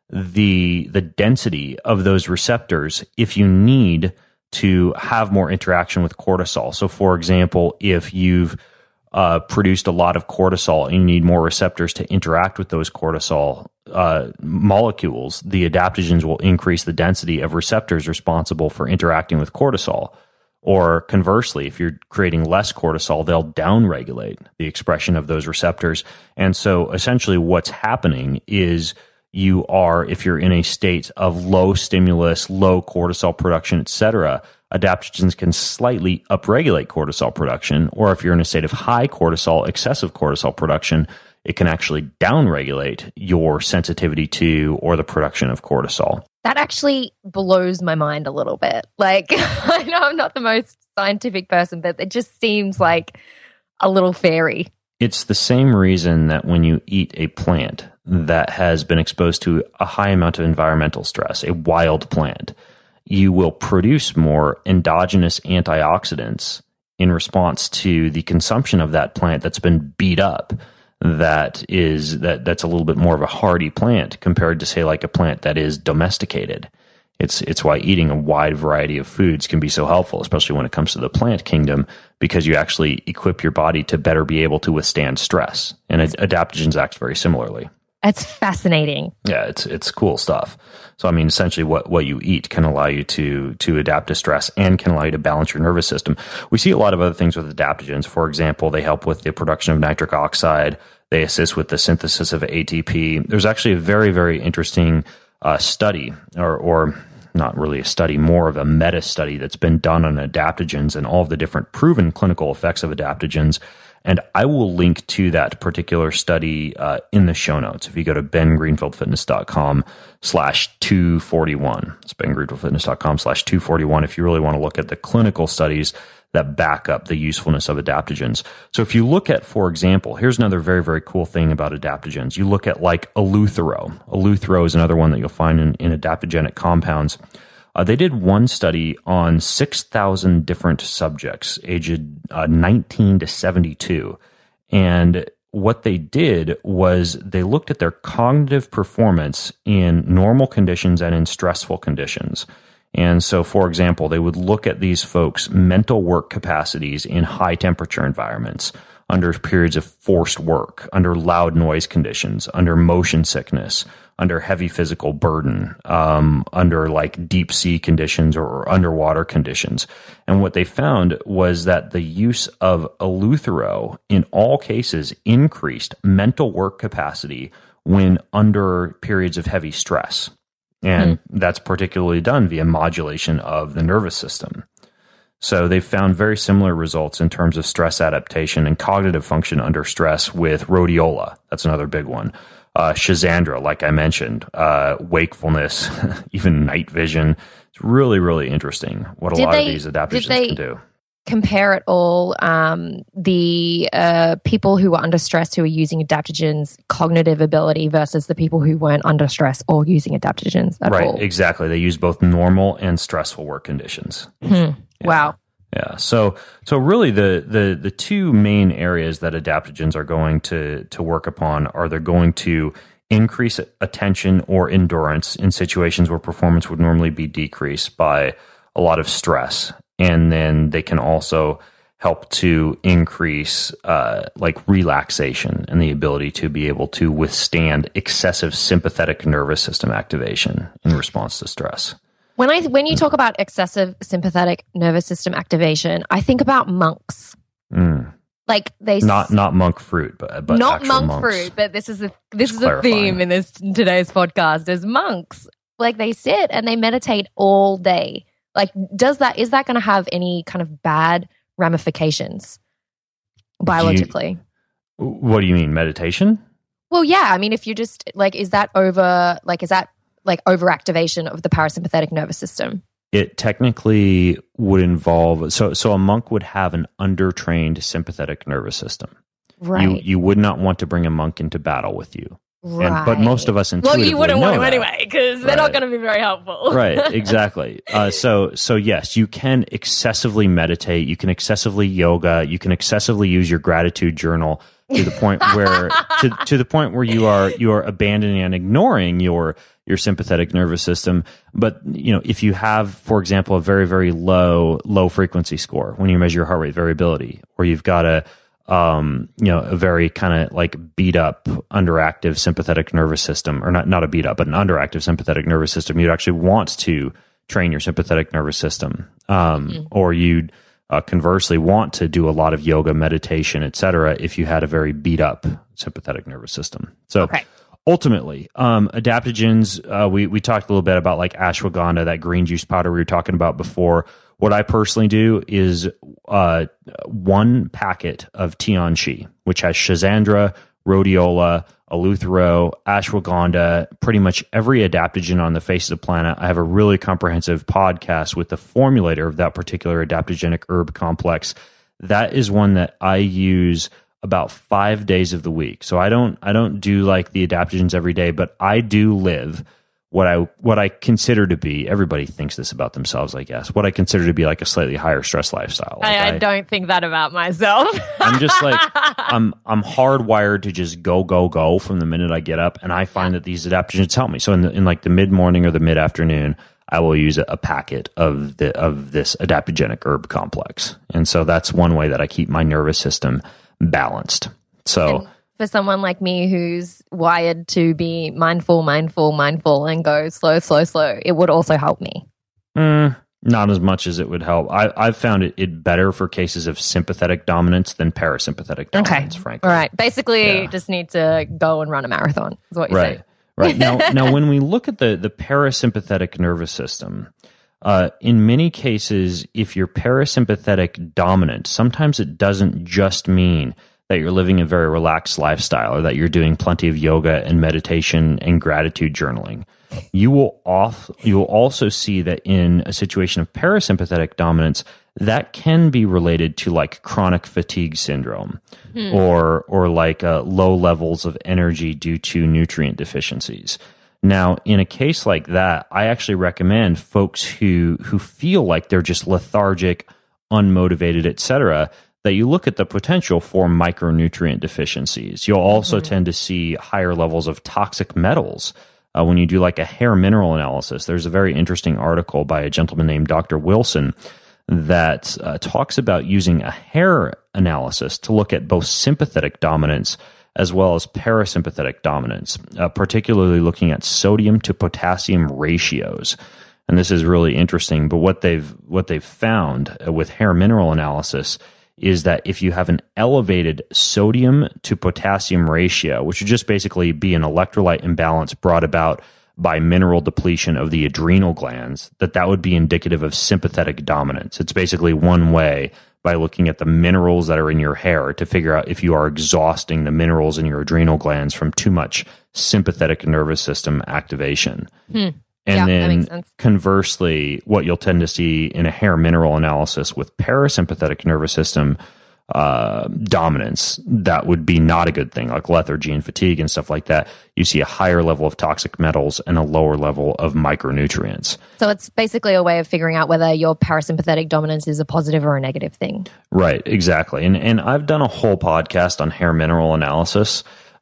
Speaker 1: the density of those receptors if you need to have more interaction with cortisol. So, for example, if you've produced a lot of cortisol and you need more receptors to interact with those cortisol molecules, the adaptogens will increase the density of receptors responsible for interacting with cortisol. Or conversely, if you're creating less cortisol, they'll downregulate the expression of those receptors. And so essentially what's happening is if you're in a state of low stimulus, low cortisol production, etc., adaptogens can slightly upregulate cortisol production. Or if you're in a state of high cortisol, excessive cortisol production, it can actually downregulate your sensitivity to or the production of cortisol.
Speaker 4: That actually blows my mind a little bit. Like, I know I'm not the most scientific person, but it just seems like a little fairy.
Speaker 1: It's the same reason that when you eat a plant that has been exposed to a high amount of environmental stress, a wild plant, you will produce more endogenous antioxidants in response to the consumption of that plant that's been beat up. That's a little bit more of a hardy plant compared to, say, like a plant that is domesticated. It's why eating a wide variety of foods can be so helpful, especially when it comes to the plant kingdom, because you actually equip your body to better be able to withstand stress. And adaptogens act very similarly.
Speaker 4: That's fascinating.
Speaker 1: Yeah, it's cool stuff. So, I mean, essentially what you eat can allow you to adapt to stress and can allow you to balance your nervous system. We see a lot of other things with adaptogens. For example, they help with the production of nitric oxide. They assist with the synthesis of ATP. There's actually a very, very interesting study, or not really a study, more of a meta study that's been done on adaptogens and all of the different proven clinical effects of adaptogens. And I will link to that particular study in the show notes. If you go to bengreenfieldfitness.com/241, it's bengreenfieldfitness.com/241 if you really want to look at the clinical studies that back up the usefulness of adaptogens. So if you look at, for example, here's another very, very cool thing about adaptogens. You look at like Eleuthero. Eleuthero is another one that you'll find in adaptogenic compounds. They did one study on 6,000 different subjects, aged 19 to 72. And what they did was they looked at their cognitive performance in normal conditions and in stressful conditions. And so, for example, they would look at these folks' mental work capacities in high temperature environments, under periods of forced work, under loud noise conditions, under motion sickness, under heavy physical burden, under like deep sea conditions or underwater conditions. And what they found was that the use of Eleuthero in all cases increased mental work capacity when under periods of heavy stress. And that's particularly done via modulation of the nervous system. So they found very similar results in terms of stress adaptation and cognitive function under stress with rhodiola. That's another big one. Schizandra, like I mentioned, wakefulness, even night vision. It's really, really interesting what a lot of these adaptogens can do.
Speaker 4: Compare at all the people who were under stress who were using adaptogens cognitive ability versus the people who weren't under stress or using adaptogens at all?
Speaker 1: Right, exactly. They use both normal and stressful work conditions.
Speaker 4: Yeah. Wow.
Speaker 1: Yeah. So really the two main areas that adaptogens are going to work upon are they're going to increase attention or endurance in situations where performance would normally be decreased by a lot of stress. And then they can also help to increase like relaxation and the ability to be able to withstand excessive sympathetic nervous system activation in response to stress.
Speaker 4: When you talk about excessive sympathetic nervous system activation, I think about monks. Like they
Speaker 1: not monk fruit, but
Speaker 4: not monk
Speaker 1: monks.
Speaker 4: fruit. But this is a theme in today's podcast. Is monks, like they sit and they meditate all day. Like, is that going to have any kind of bad ramifications biologically?
Speaker 1: What do you mean, meditation?
Speaker 4: Well, yeah. I mean, if you just is that overactivation of the parasympathetic nervous system?
Speaker 1: It technically would involve, so a monk would have an undertrained sympathetic nervous system.
Speaker 4: Right.
Speaker 1: You would not want to bring a monk into battle with you.
Speaker 4: Right.
Speaker 1: But most of us intuitively
Speaker 4: you wouldn't want
Speaker 1: know
Speaker 4: them
Speaker 1: that.
Speaker 4: anyway because they're not going to be very helpful.
Speaker 1: Right, exactly. So yes, you can excessively meditate. You can excessively yoga. You can excessively use your gratitude journal. to the point where to the point where you are abandoning and ignoring your sympathetic nervous system. But if you have, for example, a very, very low frequency score when you measure your heart rate variability, or you've got a very kind of like beat up underactive sympathetic nervous system, or not a beat up, but an underactive sympathetic nervous system, you'd actually want to train your sympathetic nervous system, or you'd conversely want to do a lot of yoga, meditation, etc. if you had a very beat up sympathetic nervous system. So ultimately, adaptogens, we talked a little bit about like ashwagandha, that green juice powder we were talking about before. What I personally do is 1 packet of Tianchi, which has Schizandra, rhodiola, eleuthero, ashwagandha, pretty much every adaptogen on the face of the planet. I have a really comprehensive podcast with the formulator of that particular adaptogenic herb complex. That is one that I use about 5 days of the week. So I don't do like the adaptogens every day, but I do live what I consider to be, everybody thinks this about themselves, I guess, what I consider to be like a slightly higher stress lifestyle. Like
Speaker 4: I don't think that about myself.
Speaker 1: I'm just like, I'm hardwired to just go from the minute I get up. And I find that these adaptogens help me. So in like the mid-morning or the mid-afternoon, I will use a packet of this adaptogenic herb complex. And so that's one way that I keep my nervous system balanced. So
Speaker 4: for someone like me who's wired to be mindful, and go slow, it would also help me.
Speaker 1: Not as much as it would help. I've found it better for cases of sympathetic dominance than parasympathetic dominance, frankly.
Speaker 4: All right. Basically, just need to go and run a marathon, is what you're saying.
Speaker 1: Right. Now, when we look at the parasympathetic nervous system, in many cases, if you're parasympathetic dominant, sometimes it doesn't just mean that you're living a very relaxed lifestyle or that you're doing plenty of yoga and meditation and gratitude journaling. You will also see that in a situation of parasympathetic dominance, that can be related to like chronic fatigue syndrome or like low levels of energy due to nutrient deficiencies. Now, in a case like that, I actually recommend folks who feel like they're just lethargic, unmotivated, etc., that you look at the potential for micronutrient deficiencies. You'll also tend to see higher levels of toxic metals when you do like a hair mineral analysis. There's a very interesting article by a gentleman named Dr. Wilson that talks about using a hair analysis to look at both sympathetic dominance as well as parasympathetic dominance, particularly looking at sodium to potassium ratios. And this is really interesting. But what they've found with hair mineral analysis is that if you have an elevated sodium to potassium ratio, which would just basically be an electrolyte imbalance brought about by mineral depletion of the adrenal glands, that would be indicative of sympathetic dominance. It's basically one way by looking at the minerals that are in your hair to figure out if you are exhausting the minerals in your adrenal glands from too much sympathetic nervous system activation. And then conversely, what you'll tend to see in a hair mineral analysis with parasympathetic nervous system dominance, that would be not a good thing, like lethargy and fatigue and stuff like that. You see a higher level of toxic metals and a lower level of micronutrients.
Speaker 4: So it's basically a way of figuring out whether your parasympathetic dominance is a positive or a negative thing. Right, exactly.
Speaker 1: And I've done a whole podcast on hair mineral analysis.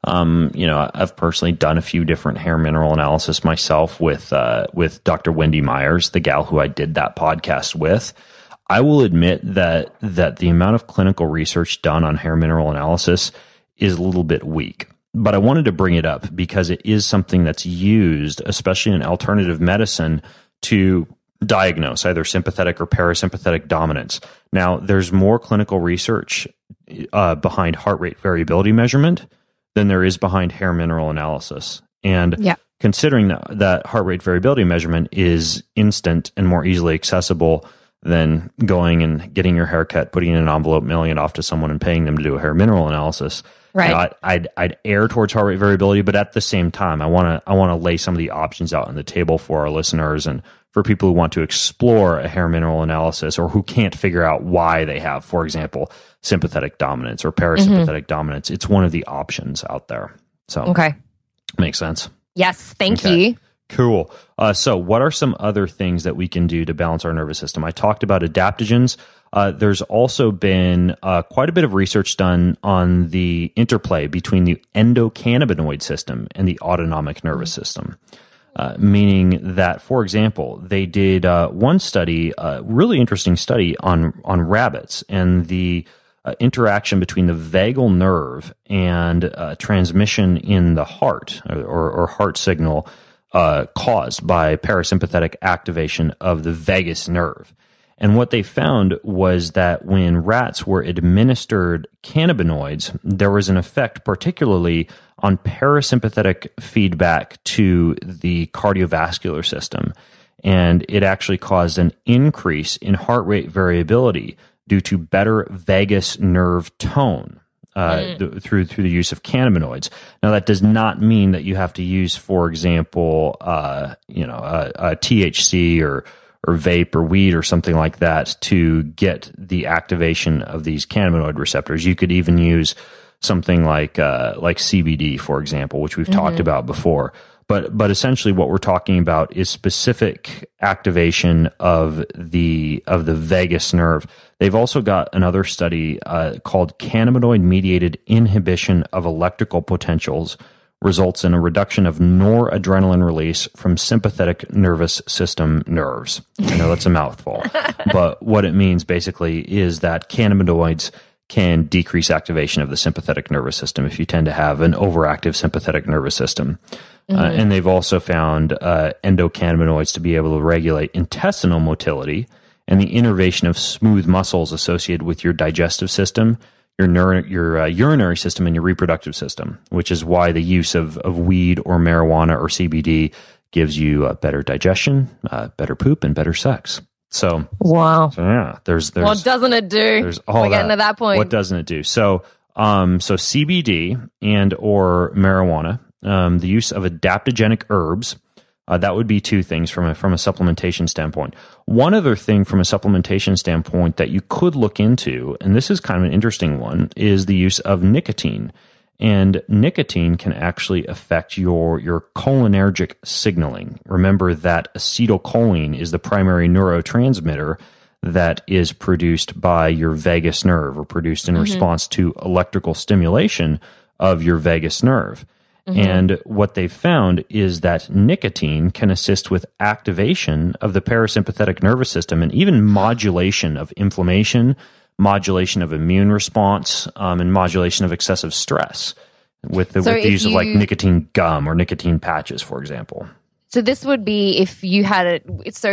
Speaker 1: I've personally done a few different hair mineral analysis myself with Dr. Wendy Myers, the gal who I did that podcast with. I will admit that the amount of clinical research done on hair mineral analysis is a little bit weak. But I wanted to bring it up because it is something that's used, especially in alternative medicine, to diagnose either sympathetic or parasympathetic dominance. Now, there's more clinical research behind heart rate variability measurement than there is behind hair mineral analysis. And considering that heart rate variability measurement is instant and more easily accessible than going and getting your hair cut, putting it in an envelope, mailing it off to someone and paying them to do a hair mineral analysis.
Speaker 4: Right.
Speaker 1: I'd err towards heart rate variability, but at the same time, I want to lay some of the options out on the table for our listeners and for people who want to explore a hair mineral analysis or who can't figure out why they have, for example, sympathetic dominance or parasympathetic dominance. It's one of the options out there. So
Speaker 4: okay,
Speaker 1: makes sense.
Speaker 4: Yes, thank you.
Speaker 1: Cool. So what are some other things that we can do to balance our nervous system? I talked about adaptogens. There's also been quite a bit of research done on the interplay between the endocannabinoid system and the autonomic nervous system. Meaning that, for example, they did one study, a really interesting study on rabbits and the interaction between the vagal nerve and transmission in the heart or heart signal caused by parasympathetic activation of the vagus nerve. And what they found was that when rats were administered cannabinoids, there was an effect particularly on parasympathetic feedback to the cardiovascular system. And it actually caused an increase in heart rate variability due to better vagus nerve tone through the use of cannabinoids. Now, that does not mean that you have to use, for example, THC or vape or weed or something like that to get the activation of these cannabinoid receptors. You could even use something like CBD, for example, which we've talked about before. But essentially, what we're talking about is specific activation of the vagus nerve. They've also got another study called cannabinoid-mediated inhibition of electrical potentials results in a reduction of noradrenaline release from sympathetic nervous system nerves. I know that's a mouthful, but what it means basically is that cannabinoids can decrease activation of the sympathetic nervous system if you tend to have an overactive sympathetic nervous system. And they've also found endocannabinoids to be able to regulate intestinal motility and the innervation of smooth muscles associated with your digestive system, your urinary system, and your reproductive system, which is why the use of weed or marijuana or CBD gives you better digestion, better poop, and better sex. So yeah, there's
Speaker 4: what doesn't it do?
Speaker 1: There's all
Speaker 4: We're getting to that point.
Speaker 1: What doesn't it do? So CBD and or marijuana, the use of adaptogenic herbs. That would be two things from a supplementation standpoint. One other thing from a supplementation standpoint that you could look into, and this is kind of an interesting one, is the use of nicotine. And nicotine can actually affect your cholinergic signaling. Remember that acetylcholine is the primary neurotransmitter that is produced by your vagus nerve or produced in response to electrical stimulation of your vagus nerve. And what they found is that nicotine can assist with activation of the parasympathetic nervous system and even modulation of inflammation, modulation of immune response, and modulation of excessive stress with the use of like nicotine gum or nicotine patches, for example.
Speaker 4: So this would be if you had an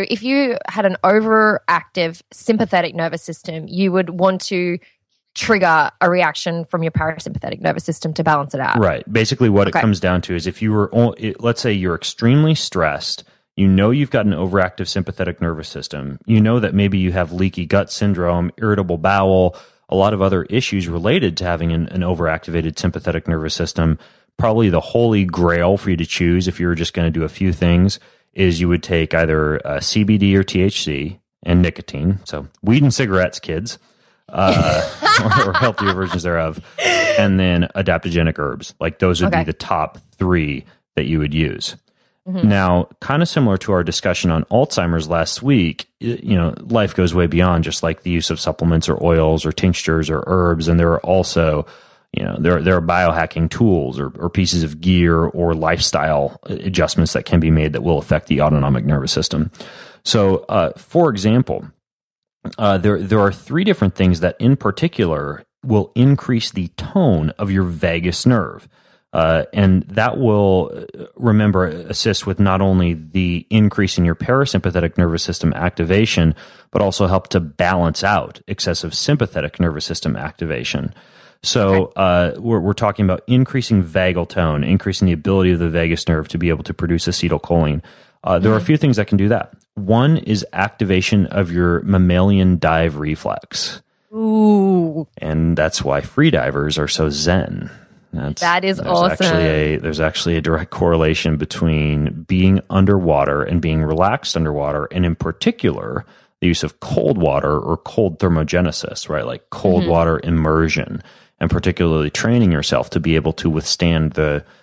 Speaker 4: overactive sympathetic nervous system, you would want to trigger a reaction from your parasympathetic nervous system to balance it out.
Speaker 1: Right. Basically what it comes down to is if you were, let's say you're extremely stressed, you know you've got an overactive sympathetic nervous system, you know that maybe you have leaky gut syndrome, irritable bowel, a lot of other issues related to having an overactivated sympathetic nervous system. Probably the holy grail for you to choose if you were just going to do a few things is you would take either CBD or THC and nicotine. So weed and cigarettes, kids. Or healthier versions thereof, and then adaptogenic herbs. Like those would be the top three that you would use. Now, kind of similar to our discussion on Alzheimer's last week, life goes way beyond just like the use of supplements or oils or tinctures or herbs, and there are also, there are biohacking tools or pieces of gear or lifestyle adjustments that can be made that will affect the autonomic nervous system. So, for example, there are three different things that in particular will increase the tone of your vagus nerve. And that will, remember, assist with not only the increase in your parasympathetic nervous system activation, but also help to balance out excessive sympathetic nervous system activation. So we're talking about increasing vagal tone, increasing the ability of the vagus nerve to be able to produce acetylcholine. There are a few things that can do that. One is activation of your mammalian dive reflex.
Speaker 4: Ooh.
Speaker 1: And that's why freedivers are so zen.
Speaker 4: That is awesome.
Speaker 1: There's actually a direct correlation between being underwater and being relaxed underwater, and in particular, the use of cold water or cold thermogenesis, right? Like cold water immersion, and particularly training yourself to be able to withstand the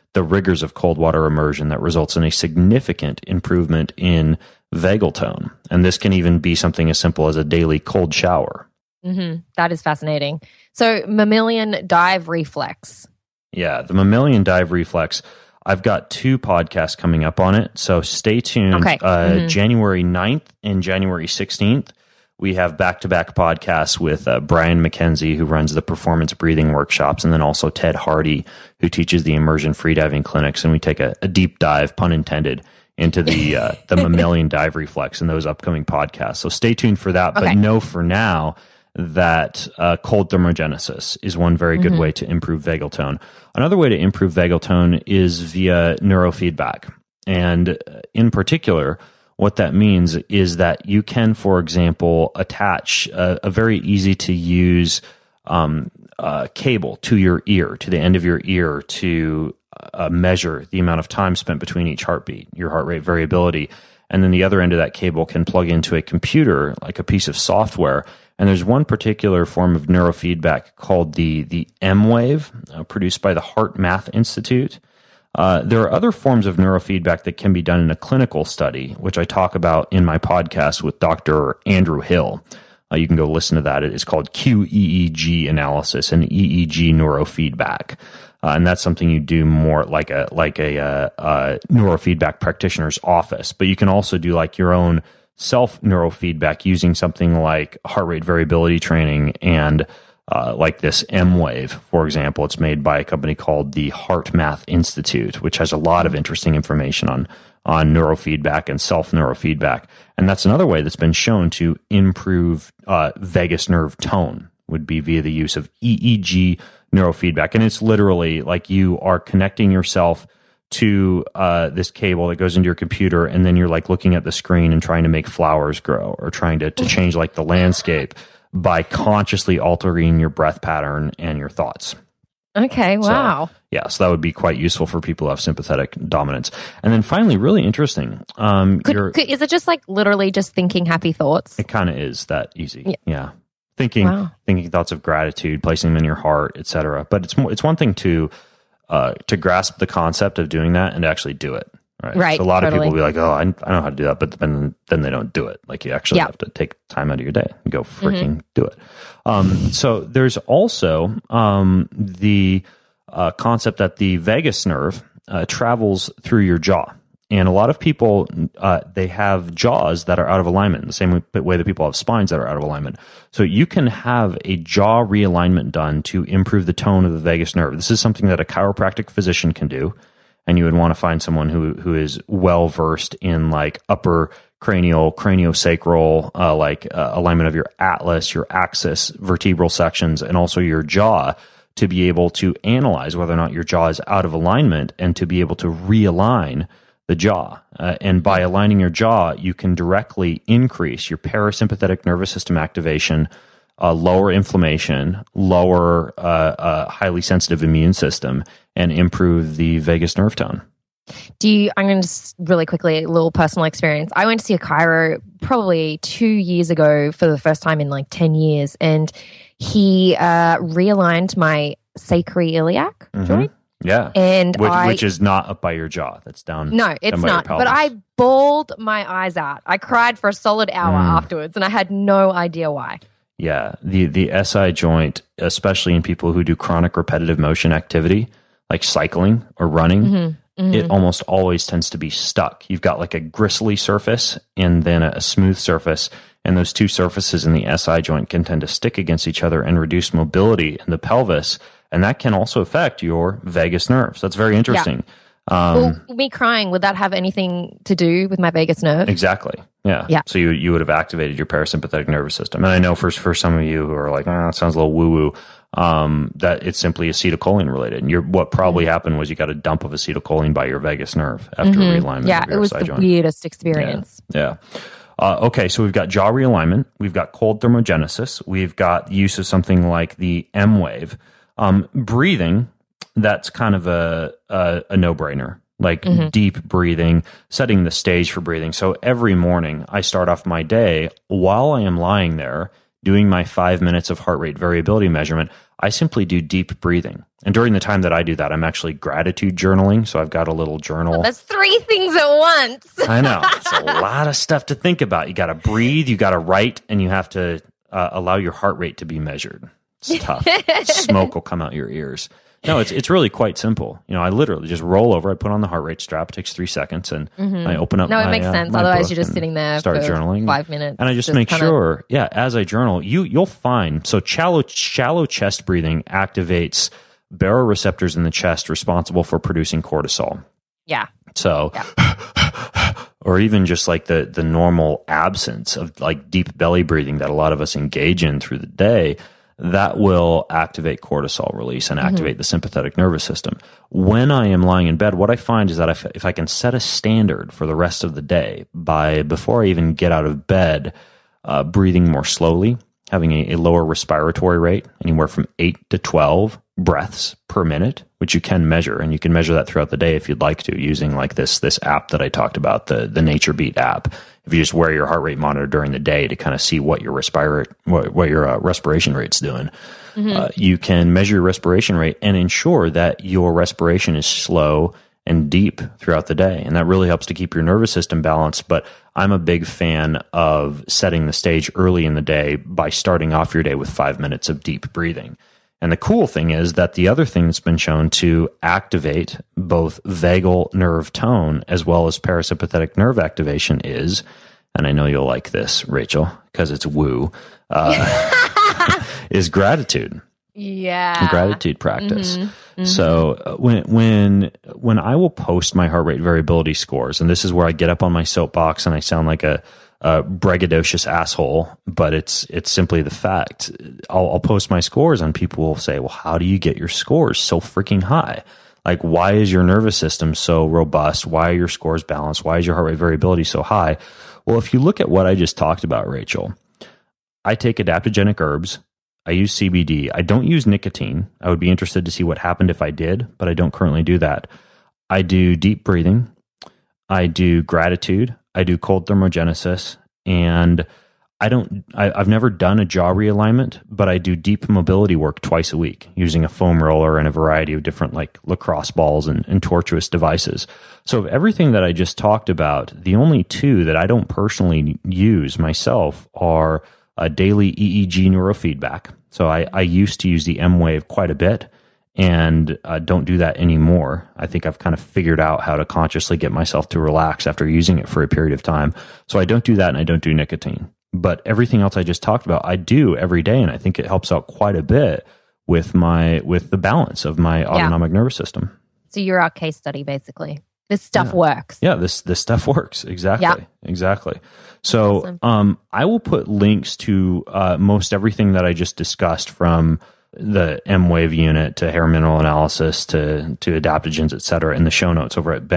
Speaker 1: the rigors of cold water immersion that results in a significant improvement in vagal tone. And this can even be something as simple as a daily cold shower.
Speaker 4: That is fascinating. So mammalian dive reflex.
Speaker 1: Yeah, the mammalian dive reflex. I've got 2 podcasts coming up on it, so stay tuned. Okay. January 9th and January 16th, we have back-to-back podcasts with Brian McKenzie, who runs the performance breathing workshops, and then also Ted Hardy, who teaches the immersion freediving clinics. And we take a deep dive, pun intended, into the mammalian dive reflex in those upcoming podcasts. So stay tuned for that. Okay. But know for now that cold thermogenesis is one very good way to improve vagal tone. Another way to improve vagal tone is via neurofeedback. And in particular, what that means is that you can, for example, attach a very easy to use cable to your ear, to the end of your ear, to measure the amount of time spent between each heartbeat, your heart rate variability. And then the other end of that cable can plug into a computer, like a piece of software. And there's one particular form of neurofeedback called the M-Wave, produced by the HeartMath Institute. There are other forms of neurofeedback that can be done in a clinical study, which I talk about in my podcast with Dr. Andrew Hill. You can go listen to that. It is called QEEG analysis and EEG neurofeedback. And that's something you do more like a neurofeedback practitioner's office. But you can also do like your own self neurofeedback using something like heart rate variability training and like this M-Wave, for example. It's made by a company called the HeartMath Institute, which has a lot of interesting information on neurofeedback and self-neurofeedback. And that's another way that's been shown to improve vagus nerve tone, would be via the use of EEG neurofeedback. And it's literally like you are connecting yourself to this cable that goes into your computer, and then you're like looking at the screen and trying to make flowers grow or trying to change like the landscape by consciously altering your breath pattern and your thoughts.
Speaker 4: Okay, wow.
Speaker 1: So that would be quite useful for people who have sympathetic dominance. And then finally, really interesting.
Speaker 4: Is it just like literally just thinking happy thoughts?
Speaker 1: It kind of is that easy. Yeah. Thinking thoughts of gratitude, placing them in your heart, etc. But it's one thing to grasp the concept of doing that and to actually do it. Right. So a lot of people will be like, oh, I know how to do that, but then they don't do it. Like you actually have to take time out of your day and go freaking do it. So there's also the concept that the vagus nerve travels through your jaw. And a lot of people, they have jaws that are out of alignment, the same way that people have spines that are out of alignment. So you can have a jaw realignment done to improve the tone of the vagus nerve. This is something that a chiropractic physician can do. And you would want to find someone who is well versed in like upper cranial, craniosacral, alignment of your atlas, your axis, vertebral sections, and also your jaw, to be able to analyze whether or not your jaw is out of alignment and to be able to realign the jaw. And by aligning your jaw, you can directly increase your parasympathetic nervous system activation, lower inflammation, lower highly sensitive immune system, and improve the vagus nerve tone.
Speaker 4: I'm going to just really quickly, a little personal experience. I went to see a chiro probably 2 years ago for the first time in like 10 years, and he realigned my sacroiliac joint.
Speaker 1: Yeah.
Speaker 4: And
Speaker 1: which is not up by your jaw. That's down.
Speaker 4: No, it's not. But I bawled my eyes out. I cried for a solid hour afterwards, and I had no idea why.
Speaker 1: Yeah. The SI joint, especially in people who do chronic repetitive motion activity, like cycling or running, it almost always tends to be stuck. You've got like a gristly surface and then a smooth surface. And those two surfaces in the SI joint can tend to stick against each other and reduce mobility in the pelvis. And that can also affect your vagus nerve. So that's very interesting.
Speaker 4: Well, me crying, would that have anything to do with my vagus nerve?
Speaker 1: Exactly. Yeah. So you would have activated your parasympathetic nervous system. And I know for some of you who are like, it sounds a little woo-woo, that it's simply acetylcholine related. And what probably happened was you got a dump of acetylcholine by your vagus nerve after realignment of your SI joint. Yeah, it was the
Speaker 4: weirdest experience.
Speaker 1: Yeah. Okay, so we've got jaw realignment. We've got cold thermogenesis. We've got the use of something like the M-Wave. Breathing, that's kind of a no-brainer, like deep breathing, setting the stage for breathing. So every morning I start off my day while I am lying there doing my 5 minutes of heart rate variability measurement. I simply do deep breathing. And during the time that I do that, I'm actually gratitude journaling. So I've got a little journal.
Speaker 4: That's 3 things at once.
Speaker 1: I know. It's a lot of stuff to think about. You got to breathe, you got to write, and you have to allow your heart rate to be measured. It's tough. Smoke will come out your ears. No, it's really quite simple. I literally just roll over. I put on the heart rate strap. It takes 3 seconds, and I open up.
Speaker 4: No, it makes sense. Otherwise, you're just sitting there
Speaker 1: start
Speaker 4: for
Speaker 1: journaling
Speaker 4: 5 minutes,
Speaker 1: and I just make sure. Yeah, as I journal, you'll find shallow chest breathing activates baroreceptors in the chest responsible for producing cortisol.
Speaker 4: Yeah.
Speaker 1: So, or even just like the normal absence of like deep belly breathing that a lot of us engage in through the day. That will activate cortisol release and activate the sympathetic nervous system. When I am lying in bed, what I find is that if I can set a standard for the rest of the day before I even get out of bed, breathing more slowly, having a lower respiratory rate, anywhere from 8 to 12 breaths per minute, which you can measure, and you can measure that throughout the day if you'd like to, using like this app that I talked about, the NatureBeat app. If you just wear your heart rate monitor during the day to kind of see what your respiration rate's doing, you can measure your respiration rate and ensure that your respiration is slow and deep throughout the day. And that really helps to keep your nervous system balanced. But I'm a big fan of setting the stage early in the day by starting off your day with 5 minutes of deep breathing. And the cool thing is that the other thing that's been shown to activate both vagal nerve tone as well as parasympathetic nerve activation is, and I know you'll like this, Rachel, because it's woo, is gratitude.
Speaker 4: Yeah.
Speaker 1: Gratitude practice. So when I will post my heart rate variability scores, and this is where I get up on my soapbox and I sound like a braggadocious asshole, but it's simply the fact. I'll post my scores and people will say, well, how do you get your scores so freaking high? Like, why is your nervous system so robust? Why are your scores balanced? Why is your heart rate variability so high? Well, if you look at what I just talked about, Rachel, I take adaptogenic herbs. I use CBD. I don't use nicotine. I would be interested to see what happened if I did, but I don't currently do that. I do deep breathing. I do gratitude. I do cold thermogenesis, and I've never done a jaw realignment, but I do deep mobility work twice a week using a foam roller and a variety of different like lacrosse balls and tortuous devices. So of everything that I just talked about, the only 2 that I don't personally use myself are a daily EEG neurofeedback. So I used to use the M-Wave quite a bit, and don't do that anymore. I think I've kind of figured out how to consciously get myself to relax after using it for a period of time. So I don't do that, and I don't do nicotine. But everything else I just talked about, I do every day, and I think it helps out quite a bit with the balance of my autonomic nervous system.
Speaker 4: So you're our case study, basically. This stuff works.
Speaker 1: Yeah, this stuff works. Exactly. Exactly. So awesome. I will put links to most everything that I just discussed, from the M-Wave unit to hair mineral analysis to adaptogens, et cetera, in the show notes over at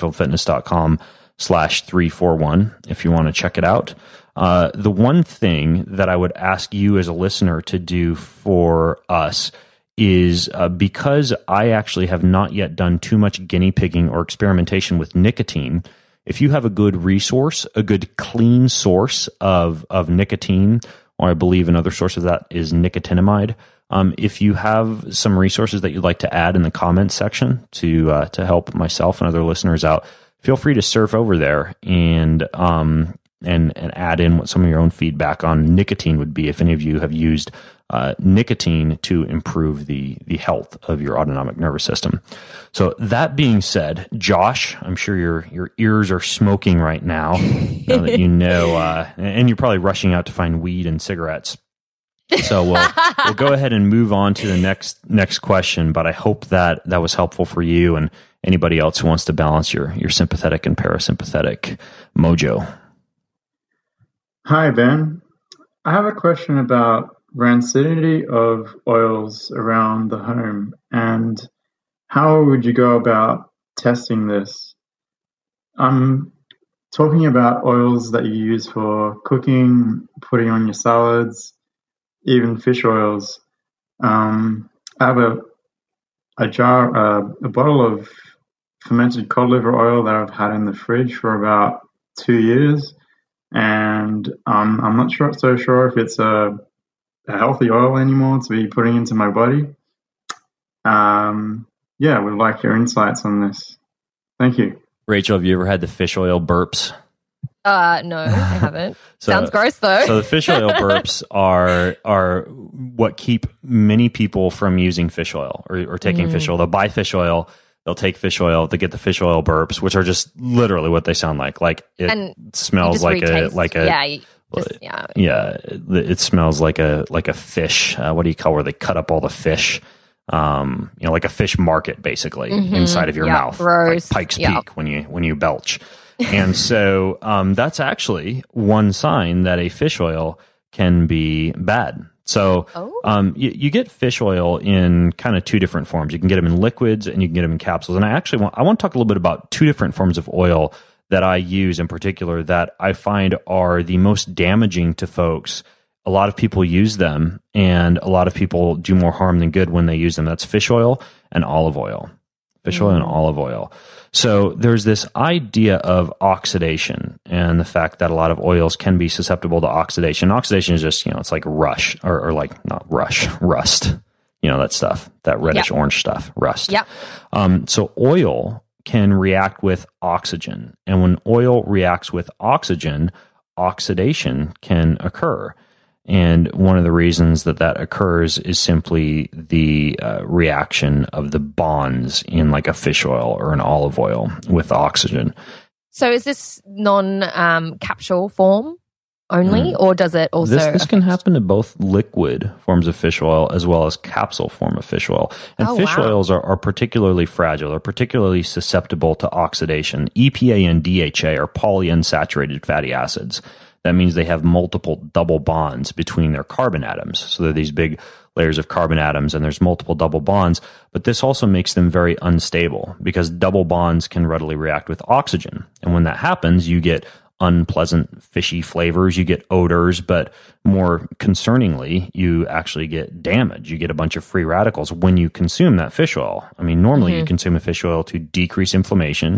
Speaker 1: bengreenfieldfitness.com/341 if you want to check it out. The one thing that I would ask you as a listener to do for us is because I actually have not yet done too much guinea pigging or experimentation with nicotine, if you have a good resource, a good clean source of nicotine, or I believe another source of that is nicotinamide, if you have some resources that you'd like to add in the comments section to help myself and other listeners out, feel free to surf over there and add in what some of your own feedback on nicotine would be, if any of you have used nicotine to improve the health of your autonomic nervous system. So that being said, Josh, I'm sure your ears are smoking right now that you know, and you're probably rushing out to find weed and cigarettes. So we'll go ahead and move on to the next question. But I hope that was helpful for you and anybody else who wants to balance your sympathetic and parasympathetic mojo.
Speaker 7: Hi, Ben. I have a question about rancidity of oils around the home, and how would you go about testing this? I'm talking about oils that you use for cooking, putting on your salads, even fish oils. I have a bottle of fermented cod liver oil that I've had in the fridge for about 2 years, and I'm not so sure if it's a a healthy oil anymore to be putting into my body. Yeah, would like your insights on this. Thank you.
Speaker 1: Rachel, have you ever had the fish oil burps?
Speaker 4: No, I haven't. Sounds gross though.
Speaker 1: So the fish oil burps are what keep many people from using fish oil or taking fish oil. They'll buy fish oil, they'll take fish oil, they get the fish oil burps, which are just literally what they sound like. Like it smells like it smells like a fish. What do you call where they cut up all the fish? Like a fish market basically inside of your mouth,
Speaker 4: gross.
Speaker 1: like Pikes Peak when you belch. And so that's actually one sign that a fish oil can be bad. So you get fish oil in kind of two different forms. You can get them in liquids and you can get them in capsules. And I want to talk a little bit about two different forms of oil that I use in particular that I find are the most damaging to folks. A lot of people use them, and a lot of people do more harm than good when they use them. That's fish oil and olive oil. Fish oil and olive oil. So there's this idea of oxidation and the fact that a lot of oils can be susceptible to oxidation. Oxidation is just, it's like rust. That stuff, that reddish orange stuff, rust.
Speaker 4: Yep.
Speaker 1: So oil can react with oxygen. And when oil reacts with oxygen, oxidation can occur. And one of the reasons that occurs is simply the reaction of the bonds in like a fish oil or an olive oil with oxygen.
Speaker 4: So is this non-capsule form only, or does it also...
Speaker 1: This can happen to both liquid forms of fish oil as well as capsule form of fish oil. And fish oils are particularly fragile. They're particularly susceptible to oxidation. EPA and DHA are polyunsaturated fatty acids. That means they have multiple double bonds between their carbon atoms. So they're these big layers of carbon atoms, and there's multiple double bonds. But this also makes them very unstable because double bonds can readily react with oxygen. And when that happens, you get unpleasant fishy flavors, you get odors, but more concerningly, you actually get damage. You get a bunch of free radicals when you consume that fish oil. I mean, normally you consume a fish oil to decrease inflammation,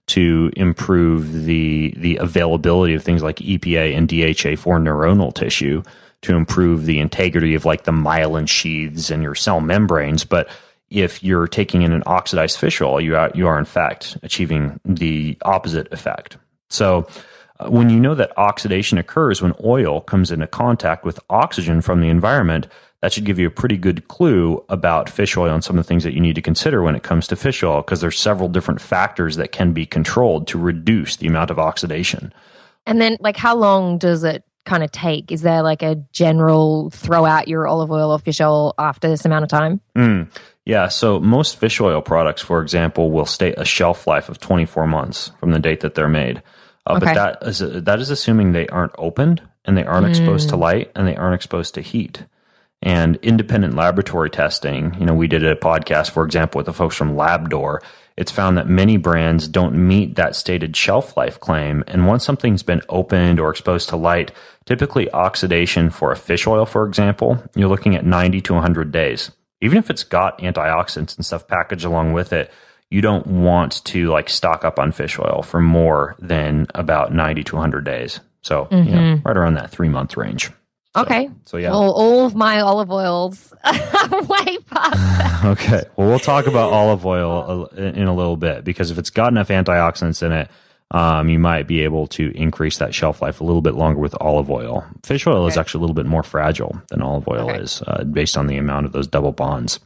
Speaker 1: to improve the availability of things like EPA and DHA for neuronal tissue, to improve the integrity of like the myelin sheaths and your cell membranes. But if you're taking in an oxidized fish oil, you are in fact achieving the opposite effect. So when you know that oxidation occurs when oil comes into contact with oxygen from the environment, that should give you a pretty good clue about fish oil and some of the things that you need to consider when it comes to fish oil, because there's several different factors that can be controlled to reduce the amount of oxidation.
Speaker 4: And then, like, how long does it kind of take? Is there like a general throw out your olive oil or fish oil after this amount of time?
Speaker 1: Yeah, so most fish oil products, for example, will state a shelf life of 24 months from the date that they're made. But that is assuming they aren't opened and they aren't exposed to light and they aren't exposed to heat. And independent laboratory testing, we did a podcast, for example, with the folks from Labdoor. It's found that many brands don't meet that stated shelf life claim. And once something's been opened or exposed to light, typically oxidation for a fish oil, for example, you're looking at 90 to 100 days. Even if it's got antioxidants and stuff packaged along with it, you don't want to like stock up on fish oil for more than about 90 to 100 days. So, right around that 3-month range.
Speaker 4: Okay.
Speaker 1: So yeah.
Speaker 4: All of my olive oils are way past that.
Speaker 1: Okay. Well, we'll talk about olive oil in a little bit, because if it's got enough antioxidants in it, you might be able to increase that shelf life a little bit longer with olive oil. Fish oil is actually a little bit more fragile than olive oil is, based on the amount of those double bonds.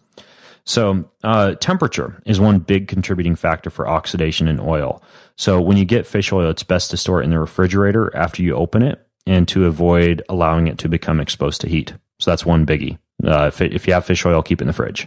Speaker 1: So temperature is one big contributing factor for oxidation in oil. So when you get fish oil, it's best to store it in the refrigerator after you open it, and to avoid allowing it to become exposed to heat. So that's one biggie. If you have fish oil, keep it in the fridge.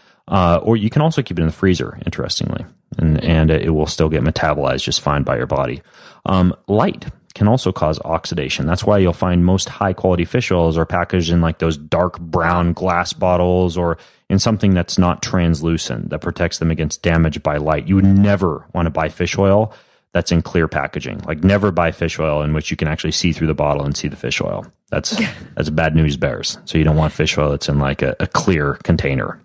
Speaker 1: Or you can also keep it in the freezer, interestingly, and it will still get metabolized just fine by your body. Light can also cause oxidation. That's why you'll find most high-quality fish oils are packaged in like those dark brown glass bottles, or in something that's not translucent, that protects them against damage by light. You would never want to buy fish oil that's in clear packaging. Like, never buy fish oil in which you can actually see through the bottle and see the fish oil. That's bad news bears. So you don't want fish oil that's in like a clear container.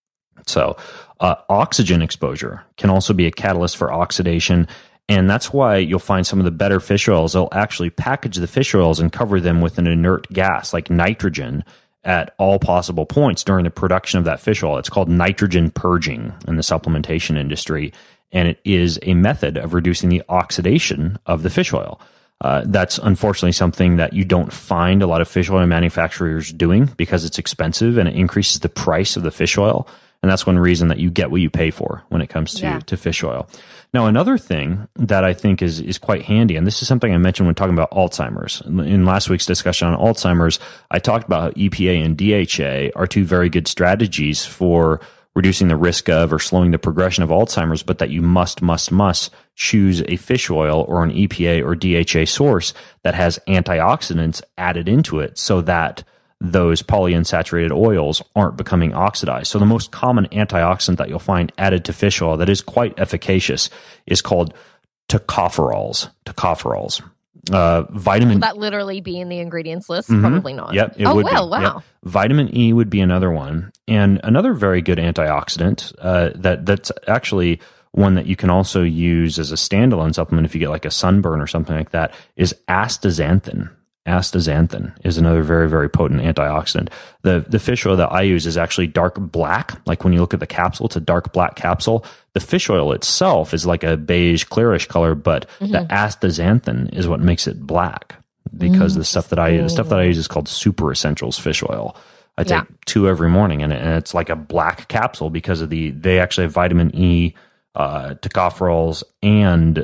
Speaker 1: So oxygen exposure can also be a catalyst for oxidation. And that's why you'll find some of the better fish oils, they'll actually package the fish oils and cover them with an inert gas like nitrogen at all possible points during the production of that fish oil. It's called nitrogen purging in the supplementation industry, and it is a method of reducing the oxidation of the fish oil. That's unfortunately something that you don't find a lot of fish oil manufacturers doing because it's expensive and it increases the price of the fish oil. And that's one reason that you get what you pay for when it comes to fish oil. Now, another thing that I think is quite handy, and this is something I mentioned when talking about Alzheimer's. In last week's discussion on Alzheimer's, I talked about how EPA and DHA are two very good strategies for reducing the risk of or slowing the progression of Alzheimer's, but that you must choose a fish oil or an EPA or DHA source that has antioxidants added into it so that those polyunsaturated oils aren't becoming oxidized. So the most common antioxidant that you'll find added to fish oil that is quite efficacious is called tocopherols. Vitamin.
Speaker 4: Will that literally be in the ingredients list? Probably not.
Speaker 1: Yep. It would be.
Speaker 4: Wow.
Speaker 1: Yep. Vitamin E would be another one. And another very good antioxidant that's actually one that you can also use as a standalone supplement if you get like a sunburn or something like that is astaxanthin. Astaxanthin is another very, very potent antioxidant. The fish oil that I use is actually dark black. Like when you look at the capsule, it's a dark black capsule. The fish oil itself is like a beige, clearish color, but the astaxanthin is what makes it black because the stuff that I use is called Super Essentials fish oil. I take 2 every morning, and it's like a black capsule because of they actually have vitamin E, tocopherols, and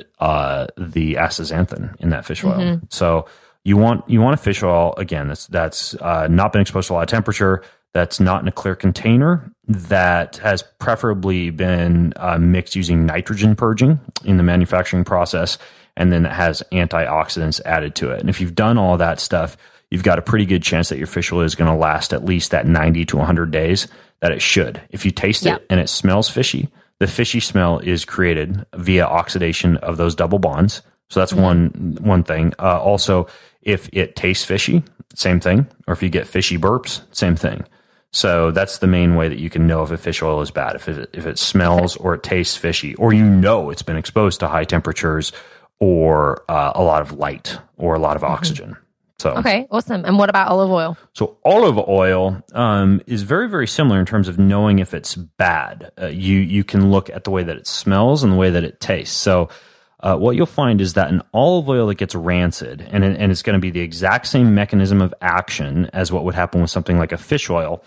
Speaker 1: the astaxanthin in that fish oil. So you want a fish oil again that's not been exposed to a lot of temperature, that's not in a clear container, that has preferably been mixed using nitrogen purging in the manufacturing process, and then that has antioxidants added to it. And if you've done all that stuff, you've got a pretty good chance that your fish oil is going to last at least that 90 to 100 days that it should. If you taste it and it smells fishy, the fishy smell is created via oxidation of those double bonds. So that's one thing. Also, if it tastes fishy, same thing. Or if you get fishy burps, same thing. So that's the main way that you can know if a fish oil is bad. If it smells or it tastes fishy, or it's been exposed to high temperatures or a lot of light or a lot of oxygen. So
Speaker 4: okay, awesome. And what about olive oil?
Speaker 1: So olive oil is very, very similar in terms of knowing if it's bad. You can look at the way that it smells and the way that it tastes. So what you'll find is that an olive oil that gets rancid, and it's going to be the exact same mechanism of action as what would happen with something like a fish oil,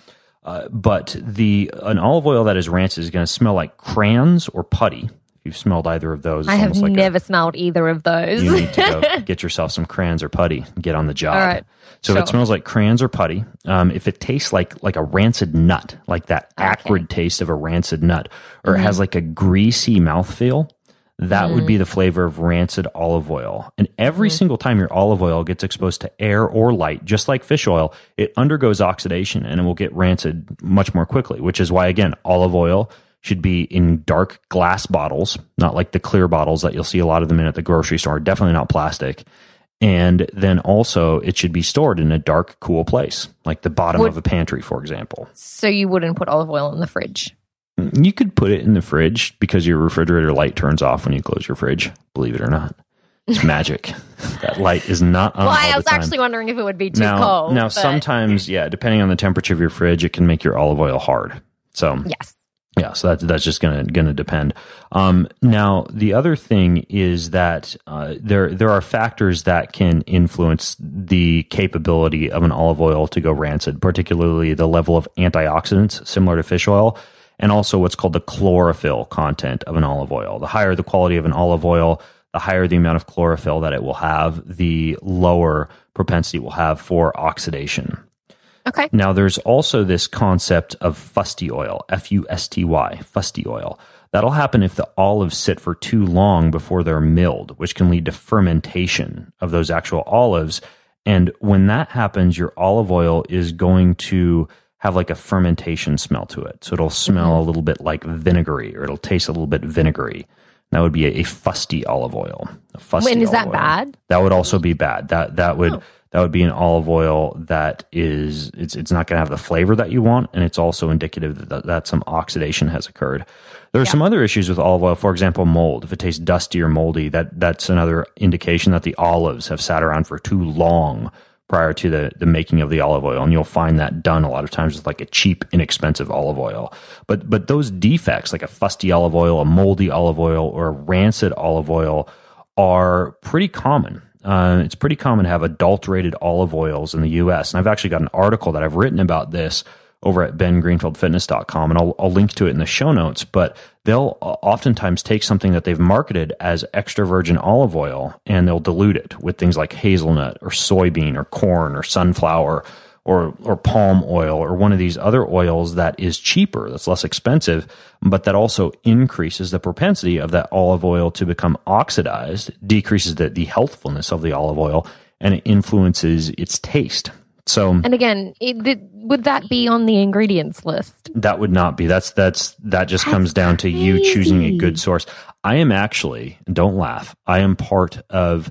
Speaker 1: but an olive oil that is rancid is going to smell like crayons or putty. If you've smelled either of those,
Speaker 4: I have never smelled either of those.
Speaker 1: You need to go get yourself some crayons or putty and get on the job.
Speaker 4: All right.
Speaker 1: So if it smells like crayons or putty, if it tastes like a rancid nut, like that acrid taste of a rancid nut, or it has like a greasy mouthfeel, that would be the flavor of rancid olive oil. And every single time your olive oil gets exposed to air or light, just like fish oil, it undergoes oxidation and it will get rancid much more quickly, which is why, again, olive oil should be in dark glass bottles, not like the clear bottles that you'll see a lot of them in at the grocery store, definitely not plastic. And then also it should be stored in a dark, cool place, like the bottom of a pantry, for example.
Speaker 4: So you wouldn't put olive oil in the fridge?
Speaker 1: You could put it in the fridge because your refrigerator light turns off when you close your fridge, believe it or not. It's magic. That light is not on all the time.
Speaker 4: I was actually wondering if it would be too cold.
Speaker 1: Now, sometimes, depending on the temperature of your fridge, it can make your olive oil hard. So
Speaker 4: yes.
Speaker 1: Yeah, so that's just gonna depend. Now, the other thing is that there are factors that can influence the capability of an olive oil to go rancid, particularly the level of antioxidants, similar to fish oil, and also what's called the chlorophyll content of an olive oil. The higher the quality of an olive oil, the higher the amount of chlorophyll that it will have, the lower propensity it will have for oxidation.
Speaker 4: Okay.
Speaker 1: Now, there's also this concept of fusty oil, F-U-S-T-Y, fusty oil. That'll happen if the olives sit for too long before they're milled, which can lead to fermentation of those actual olives. And when that happens, your olive oil is going to have like a fermentation smell to it. So it'll smell a little bit like vinegary, or it'll taste a little bit vinegary. That would be a fusty olive oil.
Speaker 4: And is that bad?
Speaker 1: That would also be bad. That would be an olive oil that is, it's not going to have the flavor that you want, and it's also indicative that some oxidation has occurred. There are some other issues with olive oil. For example, mold. If it tastes dusty or moldy, that's another indication that the olives have sat around for too long prior to the making of the olive oil. And you'll find that done a lot of times with like a cheap, inexpensive olive oil. But those defects, like a fusty olive oil, a moldy olive oil, or a rancid olive oil, are pretty common. It's pretty common to have adulterated olive oils in the U.S. And I've actually got an article that I've written about this over at bengreenfieldfitness.com, and I'll link to it in the show notes. But they'll oftentimes take something that they've marketed as extra virgin olive oil, and they'll dilute it with things like hazelnut or soybean or corn or sunflower or palm oil or one of these other oils that is cheaper, that's less expensive, but that also increases the propensity of that olive oil to become oxidized, decreases the healthfulness of the olive oil, and it influences its taste. So,
Speaker 4: and again, would that be on the ingredients list?
Speaker 1: That would not be. That just comes down to you choosing a good source. I am actually, don't laugh, I am part of,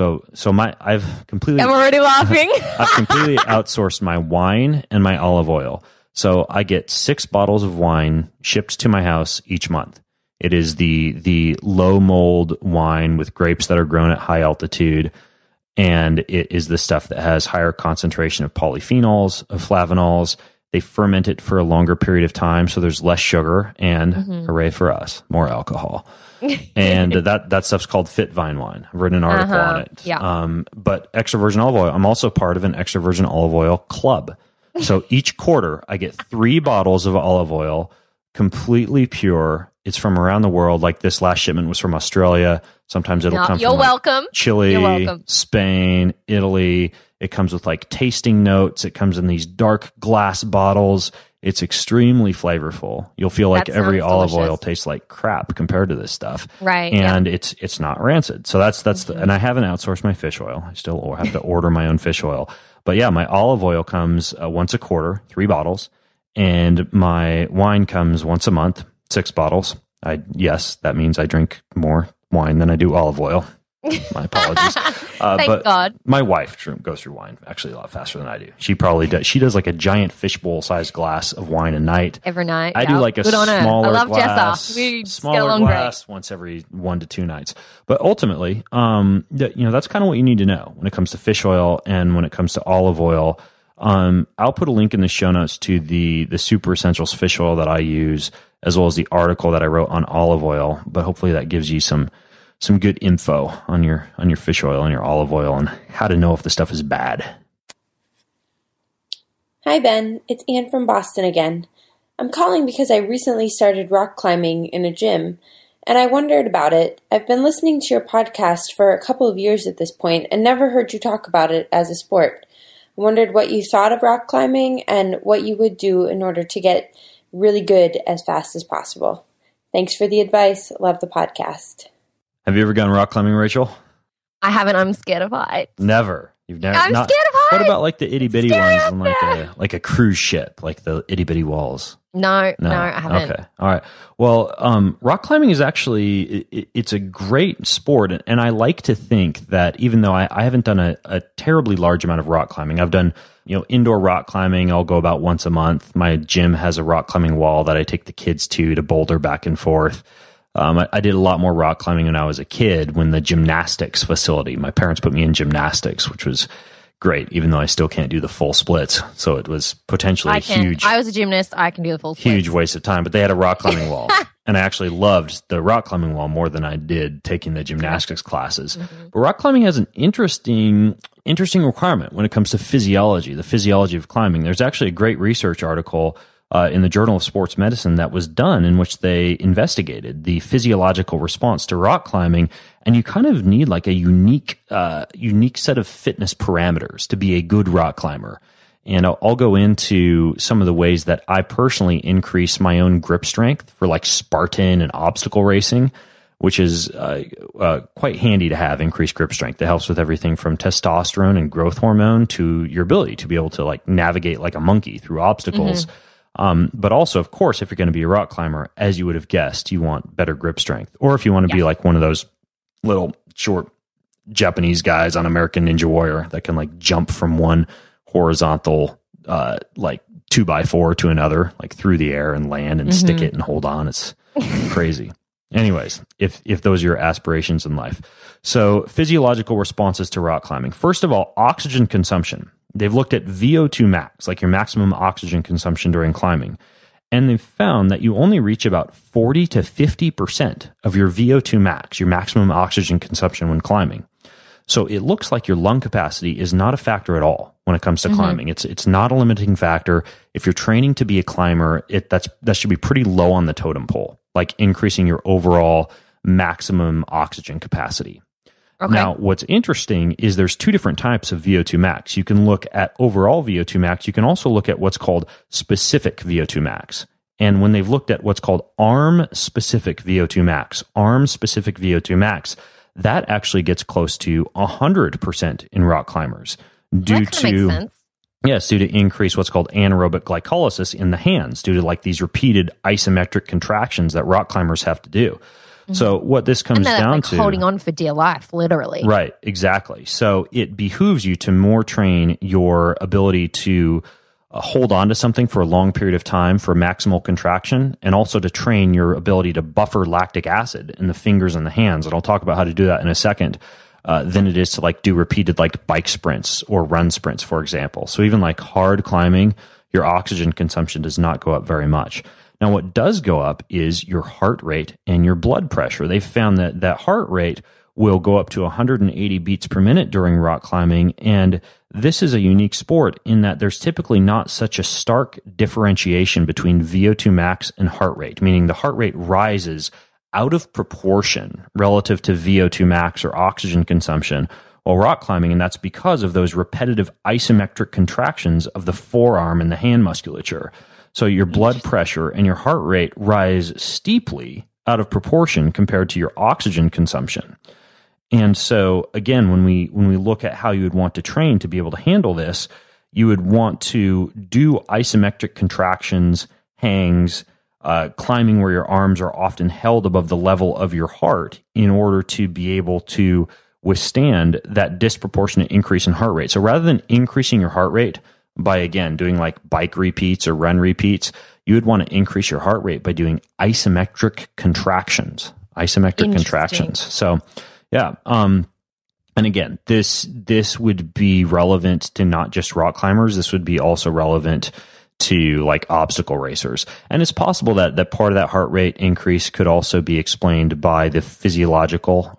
Speaker 1: I've completely,
Speaker 4: I'm already laughing.
Speaker 1: I've completely outsourced my wine and my olive oil. So I get 6 bottles of wine shipped to my house each month. It is the low mold wine with grapes that are grown at high altitude. And it is the stuff that has higher concentration of polyphenols, of flavanols. They ferment it for a longer period of time, so there's less sugar, and hooray for us, more alcohol. And that stuff's called Fit Vine Wine. I've written an article on it.
Speaker 4: Yeah.
Speaker 1: But extra virgin olive oil, I'm also part of an extra virgin olive oil club. So each quarter, I get 3 bottles of olive oil, completely pure. It's from around the world. Like this last shipment was from Australia. Sometimes it'll come from
Speaker 4: welcome.
Speaker 1: Chile, Spain, Italy. It comes with like tasting notes. It comes in these dark glass bottles. It's extremely flavorful. You'll feel like every olive oil tastes like crap compared to this stuff.
Speaker 4: Right.
Speaker 1: And it's not rancid. So that's and I haven't outsourced my fish oil. I still have to order my own fish oil. But yeah, my olive oil comes once a quarter, 3 bottles. And my wine comes once a month, 6 bottles. Yes, that means I drink more wine than I do olive oil. My apologies.
Speaker 4: Thank God.
Speaker 1: My wife goes through wine actually a lot faster than I do. She probably does. She does like a giant fishbowl sized glass of wine a night.
Speaker 4: Every night.
Speaker 1: I do like a smaller
Speaker 4: I love
Speaker 1: glass.
Speaker 4: Jessa. We
Speaker 1: smaller glass once every 1 to 2 nights. But ultimately, that's kind of what you need to know when it comes to fish oil and when it comes to olive oil. I'll put a link in the show notes to the Super Essentials fish oil that I use, as well as the article that I wrote on olive oil. But hopefully that gives you some good info on your fish oil and your olive oil and how to know if the stuff is bad.
Speaker 8: Hi, Ben. It's Ann from Boston again. I'm calling because I recently started rock climbing in a gym, and I wondered about it. I've been listening to your podcast for a couple of years at this point and never heard you talk about it as a sport. I wondered what you thought of rock climbing and what you would do in order to get really good as fast as possible. Thanks for the advice. Love the podcast.
Speaker 1: Have you ever gone rock climbing, Rachel?
Speaker 4: I haven't. I'm scared of heights.
Speaker 1: Never. You've never.
Speaker 4: I'm scared of heights.
Speaker 1: What about like the itty bitty ones on like a cruise ship, like the itty bitty walls?
Speaker 4: No, I haven't.
Speaker 1: Okay. All right. Well, rock climbing is actually, it's a great sport. And I like to think that even though I haven't done a terribly large amount of rock climbing, I've done, indoor rock climbing. I'll go about once a month. My gym has a rock climbing wall that I take the kids to boulder back and forth. I did a lot more rock climbing when I was a kid when the gymnastics facility, my parents put me in gymnastics, which was great, even though I still can't do the full splits. So it was potentially huge.
Speaker 4: I was a gymnast. I can do the full splits.
Speaker 1: Huge waste of time, but they had a rock climbing wall. And I actually loved the rock climbing wall more than I did taking the gymnastics classes. Mm-hmm. But rock climbing has an interesting requirement when it comes to physiology, the physiology of climbing. There's actually a great research article in the Journal of Sports Medicine that was done in which they investigated the physiological response to rock climbing. And you kind of need like a unique set of fitness parameters to be a good rock climber. And I'll go into some of the ways that I personally increase my own grip strength for like Spartan and obstacle racing, which is quite handy to have increased grip strength. It helps with everything from testosterone and growth hormone to your ability to be able to like navigate like a monkey through obstacles. Mm-hmm. But also, of course, if you're going to be a rock climber, as you would have guessed, you want better grip strength. Or if you want to be like one of those little short Japanese guys on American Ninja Warrior that can like jump from one horizontal like 2x4 to another, like through the air and land and stick it and hold on. It's crazy. Anyways, if those are your aspirations in life. So physiological responses to rock climbing. First of all, oxygen consumption. They've looked at VO2 max, like your maximum oxygen consumption during climbing. And they've found that you only reach about 40 to 50% of your VO2 max, your maximum oxygen consumption when climbing. So it looks like your lung capacity is not a factor at all when it comes to climbing. It's not a limiting factor. If you're training to be a climber, that should be pretty low on the totem pole, like increasing your overall maximum oxygen capacity.
Speaker 4: Okay.
Speaker 1: Now, what's interesting is there's two different types of VO2 max. You can look at overall VO2 max. You can also look at what's called specific VO2 max. And when they've looked at what's called arm-specific VO2 max, that actually gets close to 100% in rock climbers due
Speaker 4: that makes sense.
Speaker 1: Yes, due to increase what's called anaerobic glycolysis in the hands, due to like these repeated isometric contractions that rock climbers have to do. So what this comes down to,
Speaker 4: holding on for dear life, literally.
Speaker 1: Right, exactly. So it behooves you to more train your ability to hold on to something for a long period of time for maximal contraction, and also to train your ability to buffer lactic acid in the fingers and the hands. And I'll talk about how to do that in a second. Than it is to like do repeated like bike sprints or run sprints, for example. So even like hard climbing, your oxygen consumption does not go up very much. Now, what does go up is your heart rate and your blood pressure. They've found that heart rate will go up to 180 beats per minute during rock climbing. And this is a unique sport in that there's typically not such a stark differentiation between VO2 max and heart rate, meaning the heart rate rises out of proportion relative to VO2 max or oxygen consumption while rock climbing. And that's because of those repetitive isometric contractions of the forearm and the hand musculature. So your blood pressure and your heart rate rise steeply out of proportion compared to your oxygen consumption. And so again, when we look at how you would want to train to be able to handle this, you would want to do isometric contractions, hangs, climbing where your arms are often held above the level of your heart in order to be able to withstand that disproportionate increase in heart rate. So rather than increasing your heart rate by, again, doing like bike repeats or run repeats, you would want to increase your heart rate by doing isometric contractions. So, yeah. And again, this would be relevant to not just rock climbers. This would be also relevant to like obstacle racers. And it's possible that part of that heart rate increase could also be explained by the psychological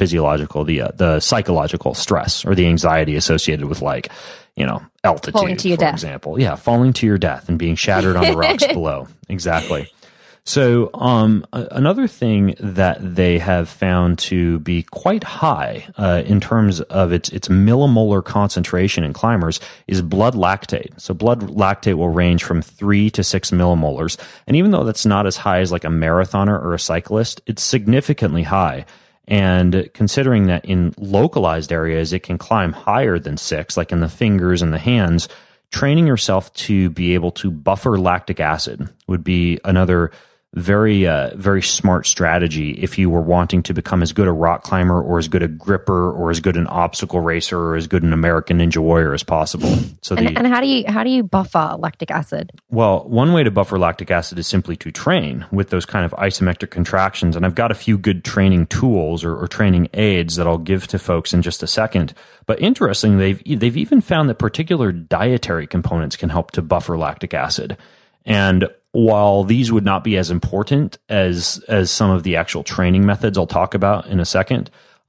Speaker 1: stress or the anxiety associated with like, altitude,
Speaker 4: falling to your
Speaker 1: for
Speaker 4: death.
Speaker 1: example. Yeah, falling to your death and being shattered on the rocks below. Exactly. So another thing that they have found to be quite high in terms of its millimolar concentration in climbers is blood lactate. So blood lactate will range from 3 to 6 millimolars. And even though that's not as high as like a marathoner or a cyclist, it's significantly high. And considering that in localized areas, it can climb higher than 6, like in the fingers and the hands, training yourself to be able to buffer lactic acid would be another very smart strategy if you were wanting to become as good a rock climber or as good a gripper or as good an obstacle racer or as good an American Ninja Warrior as possible. So
Speaker 4: and how do you buffer lactic acid?
Speaker 1: Well, one way to buffer lactic acid is simply to train with those kind of isometric contractions. And I've got a few good training tools or training aids that I'll give to folks in just a second. But interestingly, they've even found that particular dietary components can help to buffer lactic acid. And while these would not be as important as some of the actual training methods I'll talk about in a second,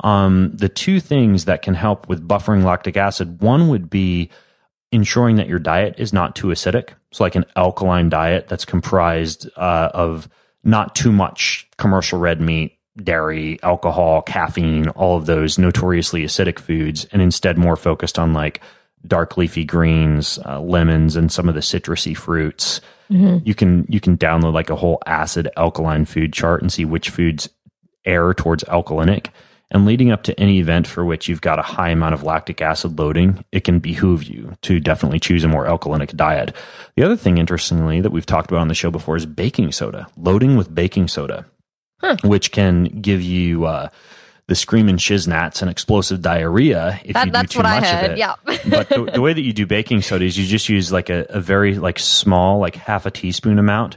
Speaker 1: the two things that can help with buffering lactic acid, one would be ensuring that your diet is not too acidic. So like an alkaline diet that's comprised of not too much commercial red meat, dairy, alcohol, caffeine, all of those notoriously acidic foods, and instead more focused on like dark leafy greens, lemons, and some of the citrusy fruits. Mm-hmm. You can download like a whole acid alkaline food chart and see which foods err towards alkalinic. And leading up to any event for which you've got a high amount of lactic acid loading, it can behoove you to definitely choose a more alkalinic diet. The other thing, interestingly, that we've talked about on the show before is baking soda. Loading with baking soda, which can give you the screaming shiznats and explosive diarrhea if you do too much of it.
Speaker 4: Yeah.
Speaker 1: But the way that you do baking soda is you just use like a very like small, like half a teaspoon amount,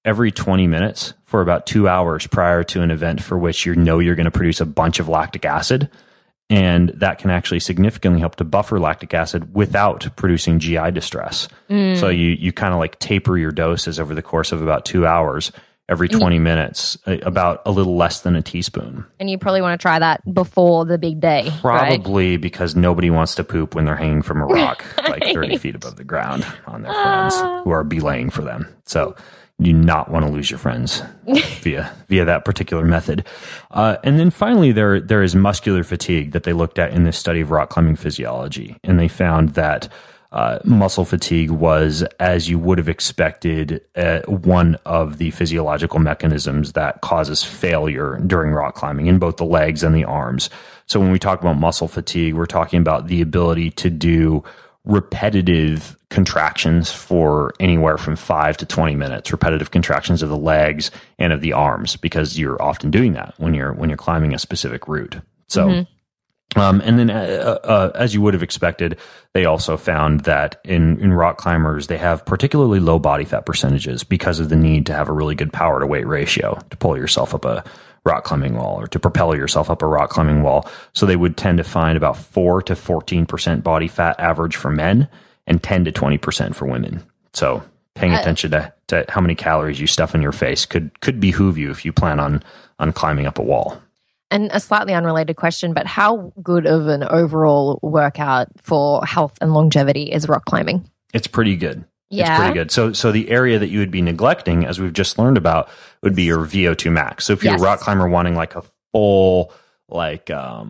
Speaker 1: every 20 minutes for about 2 hours prior to an event for which you're going to produce a bunch of lactic acid. And that can actually significantly help to buffer lactic acid without producing GI distress. So you kind of like taper your doses over the course of about 2 hours, every 20 minutes, about a little less than a teaspoon.
Speaker 4: And you probably want to try that before the big day.
Speaker 1: Probably because nobody wants to poop when they're hanging from a rock like 30 feet above the ground on their friends who are belaying for them. So you do not want to lose your friends via that particular method. And then finally, there is muscular fatigue that they looked at in this study of rock climbing physiology. And they found that muscle fatigue was, as you would have expected, one of the physiological mechanisms that causes failure during rock climbing in both the legs and the arms. So when we talk about muscle fatigue, we're talking about the ability to do repetitive contractions for anywhere from 5 to 20 minutes, repetitive contractions of the legs and of the arms, because you're often doing that when you're climbing a specific route. So, and then as you would have expected, they also found that in rock climbers, they have particularly low body fat percentages because of the need to have a really good power to weight ratio to pull yourself up a rock climbing wall or to propel yourself up a rock climbing wall. So they would tend to find about 4 to 14% body fat average for men and 10 to 20% for women. So paying attention to how many calories you stuff in your face could behoove you if you plan on climbing up a wall.
Speaker 4: And a slightly unrelated question, but how good of an overall workout for health and longevity is rock climbing?
Speaker 1: It's pretty good.
Speaker 4: Yeah.
Speaker 1: It's pretty good. So the area that you would be neglecting, as we've just learned about, would be your VO2 max. So if you're a rock climber wanting like a full, like, a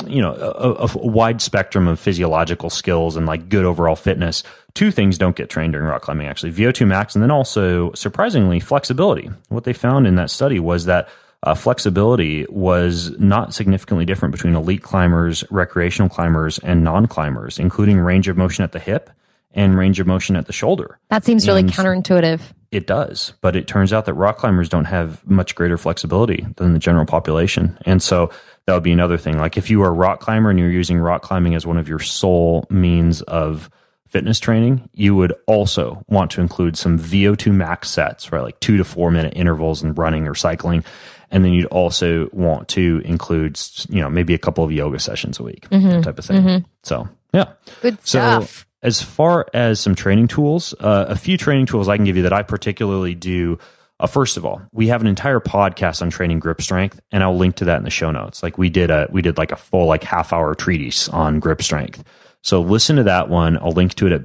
Speaker 1: wide spectrum of physiological skills and like good overall fitness, two things don't get trained during rock climbing, actually. VO2 max and then also, surprisingly, flexibility. What they found in that study was that flexibility was not significantly different between elite climbers, recreational climbers, and non-climbers, including range of motion at the hip and range of motion at the shoulder.
Speaker 4: That seems really counterintuitive.
Speaker 1: It does, but it turns out that rock climbers don't have much greater flexibility than the general population. And so that would be another thing. Like if you are a rock climber and you're using rock climbing as one of your sole means of fitness training, you would also want to include some VO2 max sets, right? Like 2 to 4 minute intervals in running or cycling. And then you'd also want to include, maybe a couple of yoga sessions a week, that type of thing. So, yeah.
Speaker 4: Good stuff.
Speaker 1: So, as far as some training tools, a few training tools I can give you that I particularly do. First of all, we have an entire podcast on training grip strength, and I'll link to that in the show notes. Like we did like a full half-hour treatise on grip strength. So listen to that one. I'll link to it at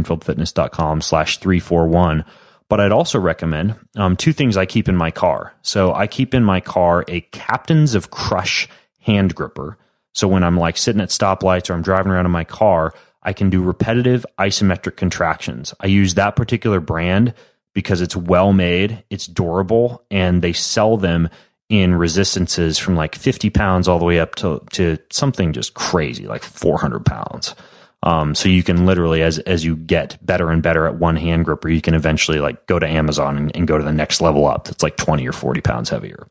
Speaker 1: bengreenfieldfitness.com/341. But I'd also recommend two things I keep in my car. So I keep in my car a Captains of Crush hand gripper. So when I'm like sitting at stoplights or I'm driving around in my car, I can do repetitive isometric contractions. I use that particular brand because it's well made, it's durable, and they sell them in resistances from like 50 pounds all the way up to something just crazy, like 400 pounds. So you can literally, as you get better and better at one hand gripper, you can eventually like go to Amazon and go to the next level up. That's like 20 or 40 pounds heavier.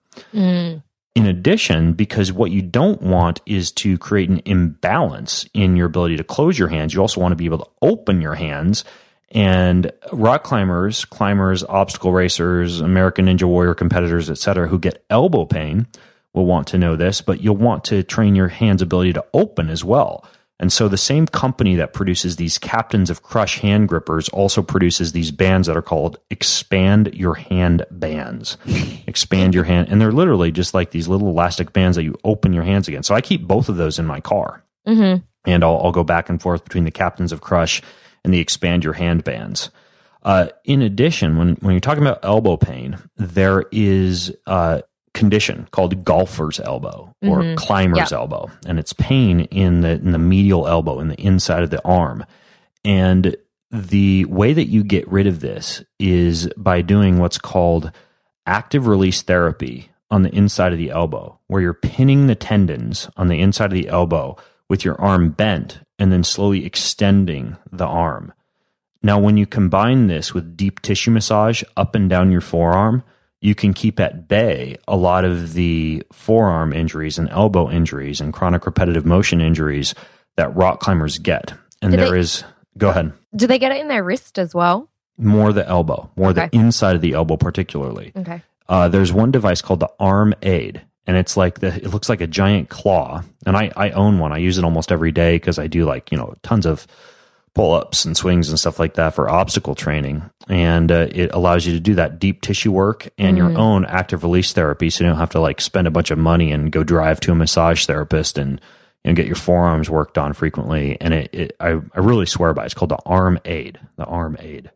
Speaker 1: In addition, because what you don't want is to create an imbalance in your ability to close your hands, you also want to be able to open your hands. And rock climbers, obstacle racers, American Ninja Warrior competitors, etc., who get elbow pain will want to know this, but you'll want to train your hands' ability to open as well. And so the same company that produces these Captains of Crush hand grippers also produces these bands that are called Expand Your Hand bands. Expand your hand. And they're literally just like these little elastic bands that you open your hands against. So I keep both of those in my car. And I'll go back and forth between the Captains of Crush and the Expand Your Hand bands. In addition, when you're talking about elbow pain, there is condition called golfer's elbow or climber's elbow, and it's pain in the medial elbow, in the inside of the arm. And the way that you get rid of this is by doing what's called active release therapy on the inside of the elbow, where you're pinning the tendons on the inside of the elbow with your arm bent and then slowly extending the arm. Now, when you combine this with deep tissue massage up and down your forearm, you can keep at bay a lot of the forearm injuries and elbow injuries and chronic repetitive motion injuries that rock climbers get. And go ahead.
Speaker 4: Do they get it in their wrist as well?
Speaker 1: more the elbow, more the inside of the elbow particularly.
Speaker 4: Okay.
Speaker 1: There's one device called the Arm Aid, and it's like it looks like a giant claw. And I own one. I use it almost every day because I do tons of pull-ups and swings and stuff like that for obstacle training. And it allows you to do that deep tissue work and your own active release therapy, so you don't have to spend a bunch of money and go drive to a massage therapist and get your forearms worked on frequently. And I really swear by it. It's called the Arm Aid. The Arm Aid.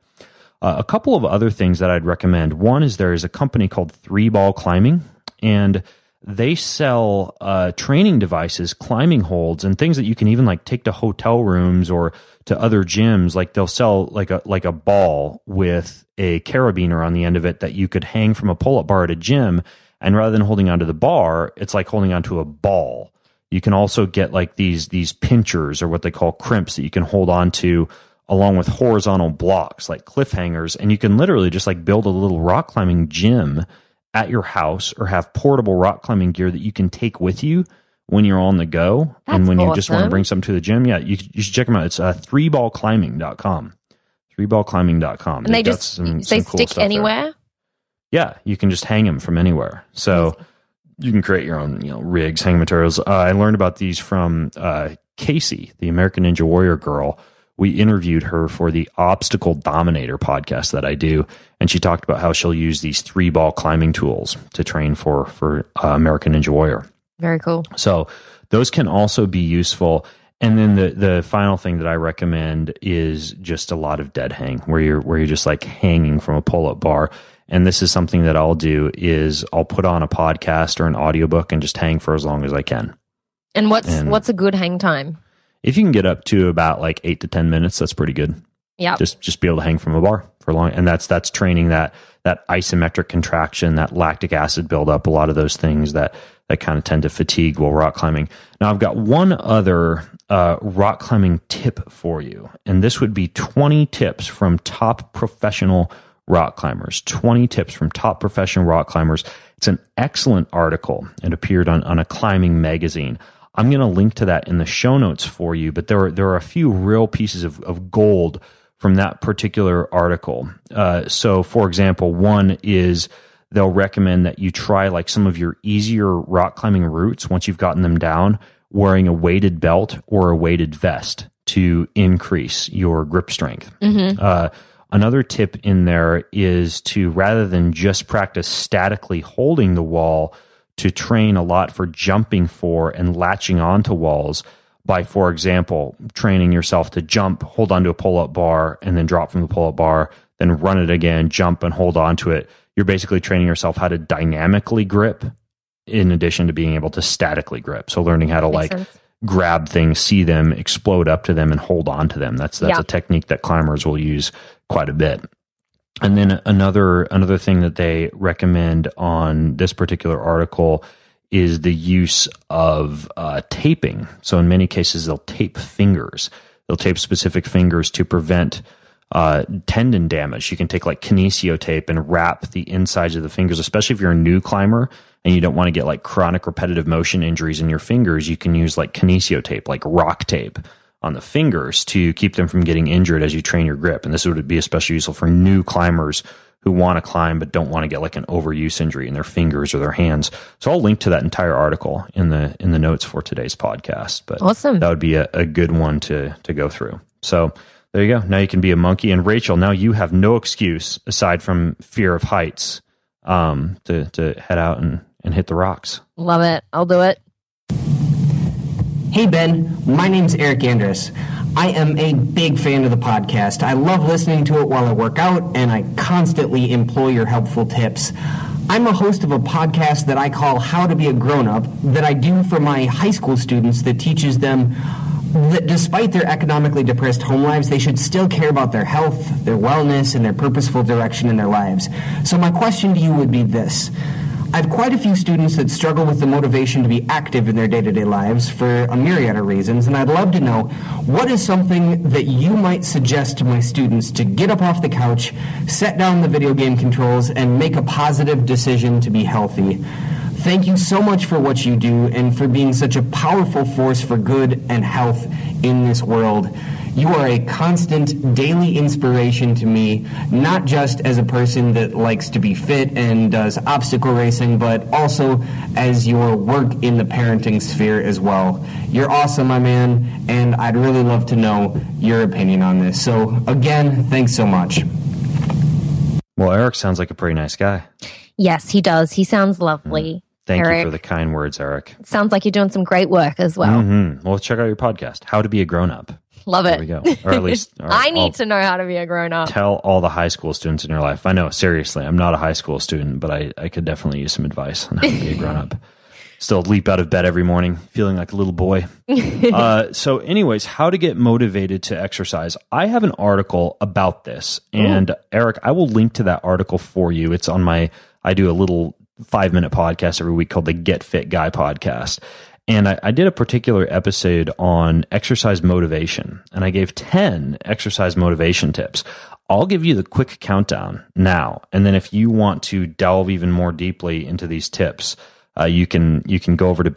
Speaker 1: A couple of other things that I'd recommend. One is there is a company called 3Ball Climbing, and they sell training devices, climbing holds, and things that you can even take to hotel rooms or to other gyms. Like they'll sell like a ball with a carabiner on the end of it that you could hang from a pull-up bar at a gym. And rather than holding onto the bar, it's like holding onto a ball. You can also get these pinchers, or what they call crimps, that you can hold on to along with horizontal blocks like cliffhangers. And you can literally just build a little rock climbing gym at your house, or have portable rock climbing gear that you can take with you when you're on the go. And when you just want to bring something to the gym, you should check them out. It's 3ballclimbing.com. 3ballclimbing.com.
Speaker 4: And they stick anywhere?
Speaker 1: There. Yeah, you can just hang them from anywhere. So you can create your own rigs, hanging materials. I learned about these from Casey, the American Ninja Warrior girl. We interviewed her for the Obstacle Dominator podcast that I do, and she talked about how she'll use these 3-ball climbing tools to train for American Ninja Warrior.
Speaker 4: Very cool.
Speaker 1: So those can also be useful. And then the final thing that I recommend is just a lot of dead hang, where you're just hanging from a pull-up bar. And this is something that I'll do is I'll put on a podcast or an audiobook and just hang for as long as I can.
Speaker 4: And what's a good hang time?
Speaker 1: If you can get up to about 8 to 10 minutes, that's pretty good.
Speaker 4: Yeah.
Speaker 1: Just be able to hang from a bar for long. And that's training that isometric contraction, that lactic acid buildup, a lot of those things that kind of tend to fatigue while rock climbing. Now, I've got one other rock climbing tip for you. And this would be 20 tips from top professional rock climbers. 20 tips from top professional rock climbers. It's an excellent article. It appeared on a climbing magazine. I'm going to link to that in the show notes for you, but there are a few real pieces of gold from that particular article. So, for example, one is they'll recommend that you try some of your easier rock climbing routes once you've gotten them down, wearing a weighted belt or a weighted vest to increase your grip strength. Mm-hmm. Another tip in there is to, rather than just practice statically holding the wall, to train a lot for jumping for and latching onto walls by, for example, training yourself to jump, hold onto a pull-up bar, and then drop from the pull-up bar, then run it again, jump and hold onto it. You're basically training yourself how to dynamically grip in addition to being able to statically grip. So learning how to grab things, see them, explode up to them, and hold on to them. That's a technique that climbers will use quite a bit. And then another thing that they recommend on this particular article is the use of taping. So in many cases, they'll tape fingers. They'll tape specific fingers to prevent tendon damage. You can take kinesio tape and wrap the insides of the fingers, especially if you're a new climber and you don't want to get chronic repetitive motion injuries in your fingers. You can use kinesio tape, rock tape, on the fingers to keep them from getting injured as you train your grip. And this would be especially useful for new climbers who want to climb but don't want to get an overuse injury in their fingers or their hands. So I'll link to that entire article in the notes for today's podcast. But
Speaker 4: awesome.
Speaker 1: That would be a good one to go through. So there you go. Now you can be a monkey. And Rachel, now you have no excuse aside from fear of heights to head out and hit the rocks.
Speaker 4: Love it. I'll do it.
Speaker 9: Hey Ben, my name's Eric Andrus. I am a big fan of the podcast. I love listening to it while I work out, and I constantly employ your helpful tips. I'm a host of a podcast that I call How to Be a Grown-Up that I do for my high school students that teaches them that despite their economically depressed home lives, they should still care about their health, their wellness, and their purposeful direction in their lives. So my question to you would be this. I have quite a few students that struggle with the motivation to be active in their day-to-day lives for a myriad of reasons, and I'd love to know what is something that you might suggest to my students to get up off the couch, set down the video game controls, and make a positive decision to be healthy. Thank you so much for what you do and for being such a powerful force for good and health in this world. You are a constant daily inspiration to me, not just as a person that likes to be fit and does obstacle racing, but also as your work in the parenting sphere as well. You're awesome, my man, and I'd really love to know your opinion on this. So again, thanks so much.
Speaker 1: Well, Eric sounds like a pretty nice guy.
Speaker 4: Yes, he does. He sounds lovely.
Speaker 1: Thank
Speaker 4: Eric,
Speaker 1: you for the kind words, Eric.
Speaker 4: sounds like you're doing some great work as well.
Speaker 1: Well, check out your podcast, How to Be a Grown-Up.
Speaker 4: Love
Speaker 1: There
Speaker 4: it.
Speaker 1: we go. Or at least
Speaker 4: I need to know how to be a grown-up.
Speaker 1: tell all the high school students in your life. I know, seriously, I'm not a high school student, but I could definitely use some advice on how to be a grown-up. Still leap out of bed every morning feeling like a little boy. So anyways, how to get motivated to exercise. I have an article about this. And Eric, I will link to that article for you. It's on I do a little 5-minute podcast every week called the Get Fit Guy podcast. And I did a particular episode on exercise motivation, and I gave 10 exercise motivation tips. I'll give you the quick countdown now. And then if you want to delve even more deeply into these tips, you can go over to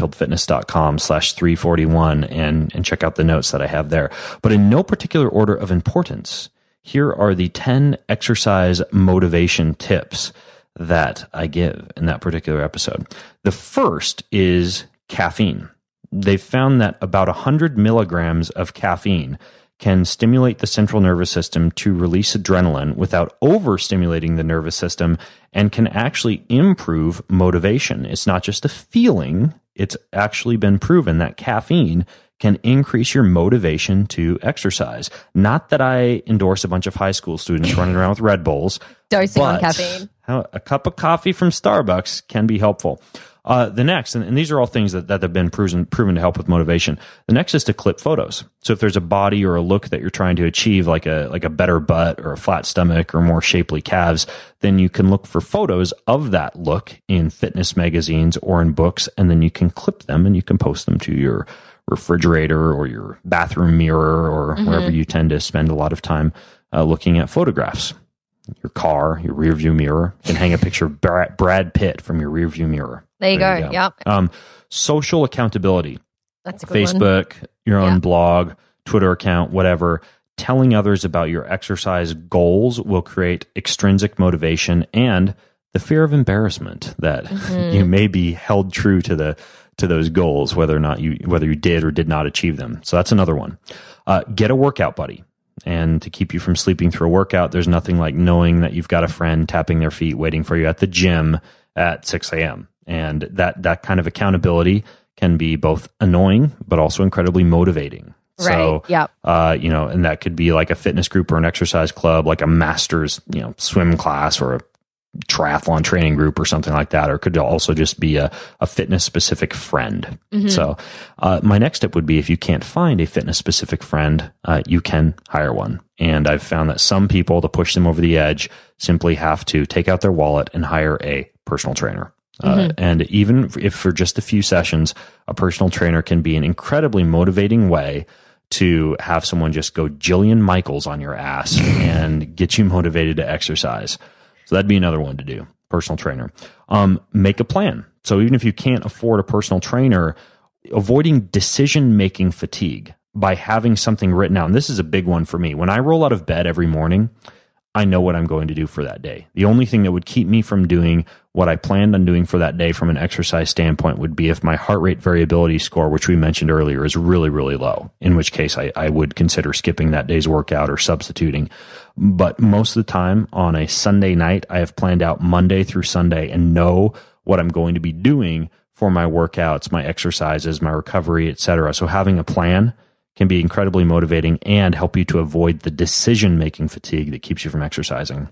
Speaker 1: bengreenfieldfitness.com/341 and check out the notes that I have there. But in no particular order of importance, here are the 10 exercise motivation tips that I give in that particular episode. The first is caffeine. They've found that about 100 milligrams of caffeine can stimulate the central nervous system to release adrenaline without overstimulating the nervous system and can actually improve motivation. It's not just a feeling. It's actually been proven that caffeine can increase your motivation to exercise. Not that I endorse a bunch of high school students running around with Red Bulls.
Speaker 4: Dosing on caffeine.
Speaker 1: A cup of coffee from Starbucks can be helpful. The next, and these are all things that have been proven to help with motivation. The next is to clip photos. So if there's a body or a look that you're trying to achieve, like a better butt or a flat stomach or more shapely calves, then you can look for photos of that look in fitness magazines or in books, and then you can clip them and you can post them to your refrigerator or your bathroom mirror or wherever you tend to spend a lot of time looking at photographs. Your car, your rear view mirror. You can hang a picture of Brad Pitt from your rear view mirror.
Speaker 4: There you go. Yep.
Speaker 1: Social accountability.
Speaker 4: That's a good one.
Speaker 1: Facebook, your own blog, Twitter account, whatever. Telling others about your exercise goals will create extrinsic motivation and the fear of embarrassment that you may be held true to those goals, whether you did or did not achieve them. So that's another one. Get a workout buddy. And to keep you from sleeping through a workout, there's nothing like knowing that you've got a friend tapping their feet waiting for you at the gym at 6 a.m. And that kind of accountability can be both annoying, but also incredibly motivating.
Speaker 4: Right.
Speaker 1: So,
Speaker 4: yep.
Speaker 1: And that could be like a fitness group or an exercise club, like a master's, swim class or a triathlon training group or something like that, or it could also just be a fitness specific friend. So my next tip would be, if you can't find a fitness specific friend, you can hire one. And I've found that some people, to push them over the edge, simply have to take out their wallet and hire a personal trainer. And even if for just a few sessions, a personal trainer can be an incredibly motivating way to have someone just go Jillian Michaels on your ass and get you motivated to exercise. So that'd be another one to do, personal trainer. Make a plan. So even if you can't afford a personal trainer, avoiding decision-making fatigue by having something written out. And this is a big one for me. When I roll out of bed every morning, I know what I'm going to do for that day. The only thing that would keep me from doing what I planned on doing for that day from an exercise standpoint would be if my heart rate variability score, which we mentioned earlier, is really, really low, in which case I would consider skipping that day's workout or substituting. But most of the time on a Sunday night, I have planned out Monday through Sunday and know what I'm going to be doing for my workouts, my exercises, my recovery, etc. So having a plan can be incredibly motivating and help you to avoid the decision-making fatigue that keeps you from exercising.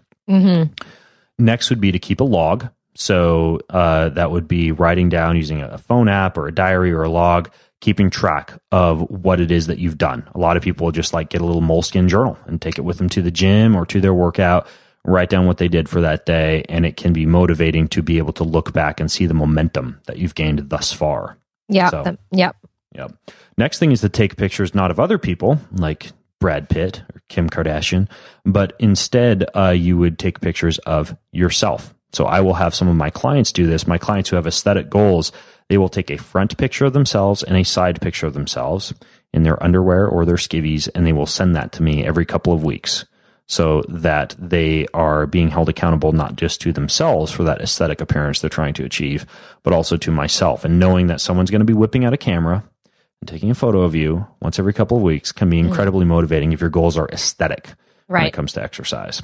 Speaker 1: Next would be to keep a log. So that would be writing down using a phone app or a diary or a log, keeping track of what it is that you've done. A lot of people just get a little Moleskine journal and take it with them to the gym or to their workout, write down what they did for that day, and it can be motivating to be able to look back and see the momentum that you've gained thus far.
Speaker 4: Yeah. Yep.
Speaker 1: Next thing is to take pictures not of other people like Brad Pitt or Kim Kardashian, but instead you would take pictures of yourself. So I will have some of my clients do this. My clients who have aesthetic goals, they will take a front picture of themselves and a side picture of themselves in their underwear or their skivvies, and they will send that to me every couple of weeks so that they are being held accountable not just to themselves for that aesthetic appearance they're trying to achieve, but also to myself. And knowing that someone's going to be whipping out a camera and taking a photo of you once every couple of weeks can be incredibly motivating if your goals are aesthetic when it comes to exercise.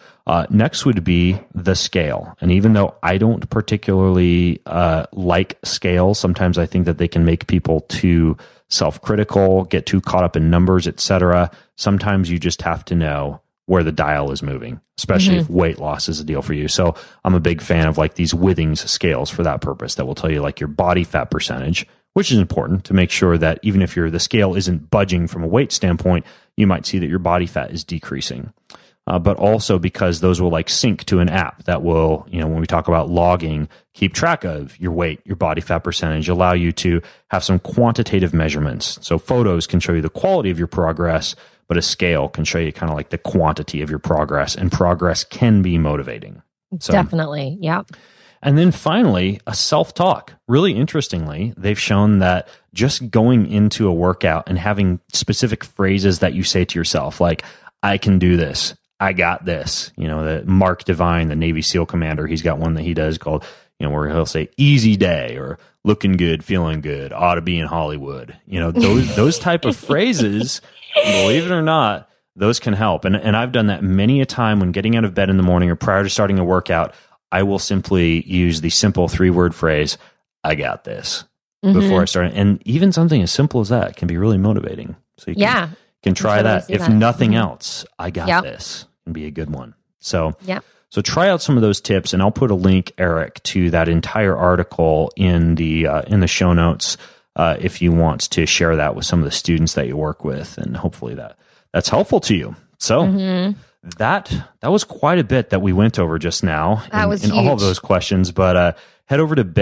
Speaker 1: Next would be the scale. And even though I don't particularly like scales, sometimes I think that they can make people too self-critical, get too caught up in numbers, etc. Sometimes you just have to know where the dial is moving, especially if weight loss is a deal for you. So I'm a big fan of like these Withings scales for that purpose that will tell you like your body fat percentage, which is important to make sure that even if the scale isn't budging from a weight standpoint, you might see that your body fat is decreasing. But also because those will like sync to an app that will, when we talk about logging, keep track of your weight, your body fat percentage, allow you to have some quantitative measurements. So photos can show you the quality of your progress, but a scale can show you kind of like the quantity of your progress, and progress can be motivating. So,
Speaker 4: definitely. Yeah.
Speaker 1: And then finally, a self-talk. Really interestingly, they've shown that just going into a workout and having specific phrases that you say to yourself, like, I can do this. I got this. The Mark Devine, the Navy SEAL commander, he's got one that he does called, where he'll say easy day or looking good, feeling good, ought to be in Hollywood. Those type of phrases, believe it or not, those can help. And I've done that many a time when getting out of bed in the morning or prior to starting a workout. I will simply use the simple 3-word phrase, I got this, before I start. And even something as simple as that can be really motivating. So you can try that. If nothing else, I got this. Can be a good one. So try out some of those tips, and I'll put a link, Eric, to that entire article in the show notes if you want to share that with some of the students that you work with, and hopefully that's helpful to you. So that was quite a bit that we went over just now in all of those questions, but head over to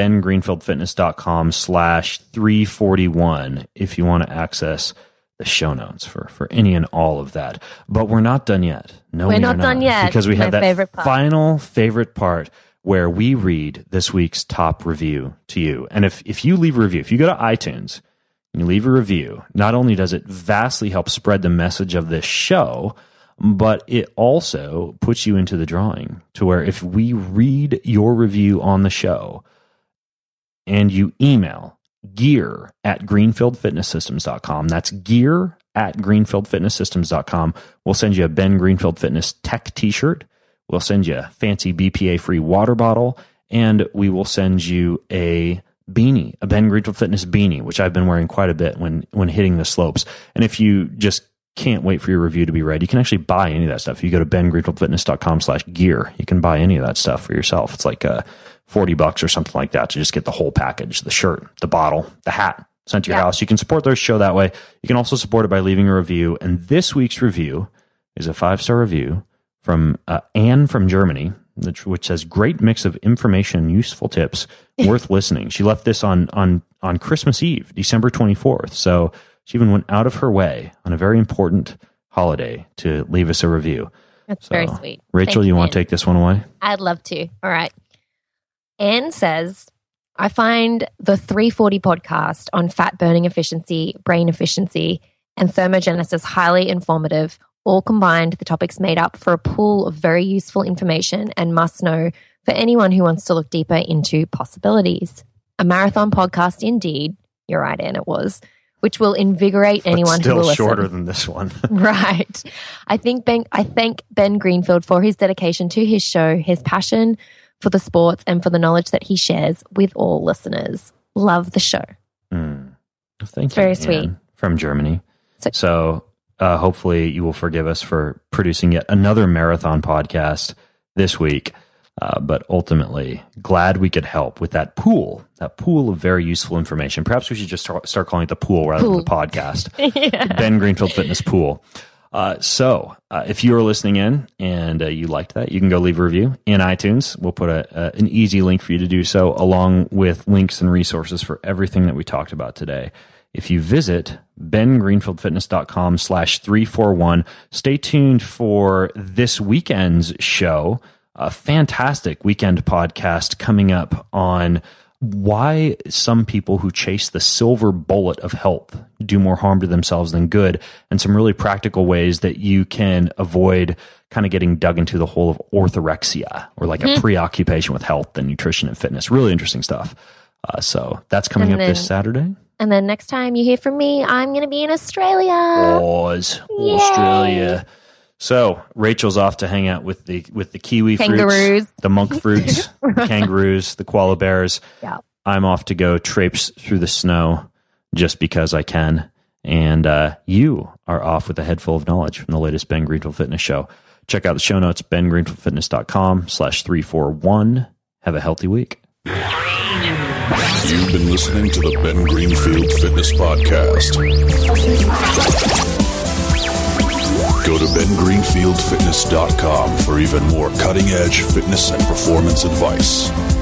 Speaker 1: bengreenfieldfitness.com/341 if you want to access the show notes for any and all of that. But we're not done yet. No, we're not done yet. Because we have that final favorite part where we read this week's top review to you. And if you leave a review, if you go to iTunes and you leave a review, not only does it vastly help spread the message of this show, but it also puts you into the drawing to where if we read your review on the show and you email gear@greenfieldfitnesssystems.com. That's gear@greenfieldfitnesssystems.com. We'll send you a Ben Greenfield Fitness Tech t-shirt. We'll send you a fancy BPA-free water bottle, and we will send you a beanie, a Ben Greenfield Fitness beanie, which I've been wearing quite a bit when hitting the slopes. And if you just can't wait for your review to be read, you can actually buy any of that stuff. If you go to bengreenfieldfitness.com/gear, you can buy any of that stuff for yourself. It's like $40 or something like that to just get the whole package, the shirt, the bottle, the hat sent to your house. You can support their show that way. You can also support it by leaving a review. And this week's review is a 5-star review from Anne from Germany, which says, great mix of information and useful tips worth listening. She left this on Christmas Eve, December 24th. So she even went out of her way on a very important holiday to leave us a review.
Speaker 4: That's very sweet.
Speaker 1: Rachel, you want to take this one away?
Speaker 4: I'd love to. All right. Anne says, I find the 340 podcast on fat burning efficiency, brain efficiency, and thermogenesis highly informative. All combined, the topics made up for a pool of very useful information and must know for anyone who wants to look deeper into possibilities. A marathon podcast indeed. You're right, Anne, it was. Which will invigorate anyone who will listen.
Speaker 1: Still shorter than this one.
Speaker 4: Right. I thank Ben Greenfield for his dedication to his show, his passion for the sports, and for the knowledge that he shares with all listeners. Love the show.
Speaker 1: Thank you.
Speaker 4: Very sweet.
Speaker 1: Anne, from Germany. So hopefully you will forgive us for producing yet another marathon podcast this week. But ultimately, glad we could help with that pool of very useful information. Perhaps we should just start calling it the pool rather than the podcast. Ben Greenfield Fitness Pool. So if you are listening in and you liked that, you can go leave a review in iTunes. We'll put an easy link for you to do so, along with links and resources for everything that we talked about today. If you visit bengreenfieldfitness.com/341, stay tuned for this weekend's show. a fantastic weekend podcast coming up on why some people who chase the silver bullet of health do more harm to themselves than good, and some really practical ways that you can avoid kind of getting dug into the hole of orthorexia, or like a preoccupation with health and nutrition and fitness. Really interesting stuff. So that's coming up this Saturday.
Speaker 4: And then next time you hear from me, I'm going to be in Australia.
Speaker 1: Australia. So Rachel's off to hang out with the kiwi
Speaker 4: Kangaroos.
Speaker 1: fruits, the monk fruits, the kangaroos, the koala bears.
Speaker 4: Yeah.
Speaker 1: I'm off to go traipse through the snow just because I can. And you are off with a head full of knowledge from the latest Ben Greenfield Fitness show. Check out the show notes, bengreenfieldfitness.com/341. Have a healthy week.
Speaker 2: You've been listening to the Ben Greenfield Fitness Podcast. Go to bengreenfieldfitness.com for even more cutting-edge fitness and performance advice.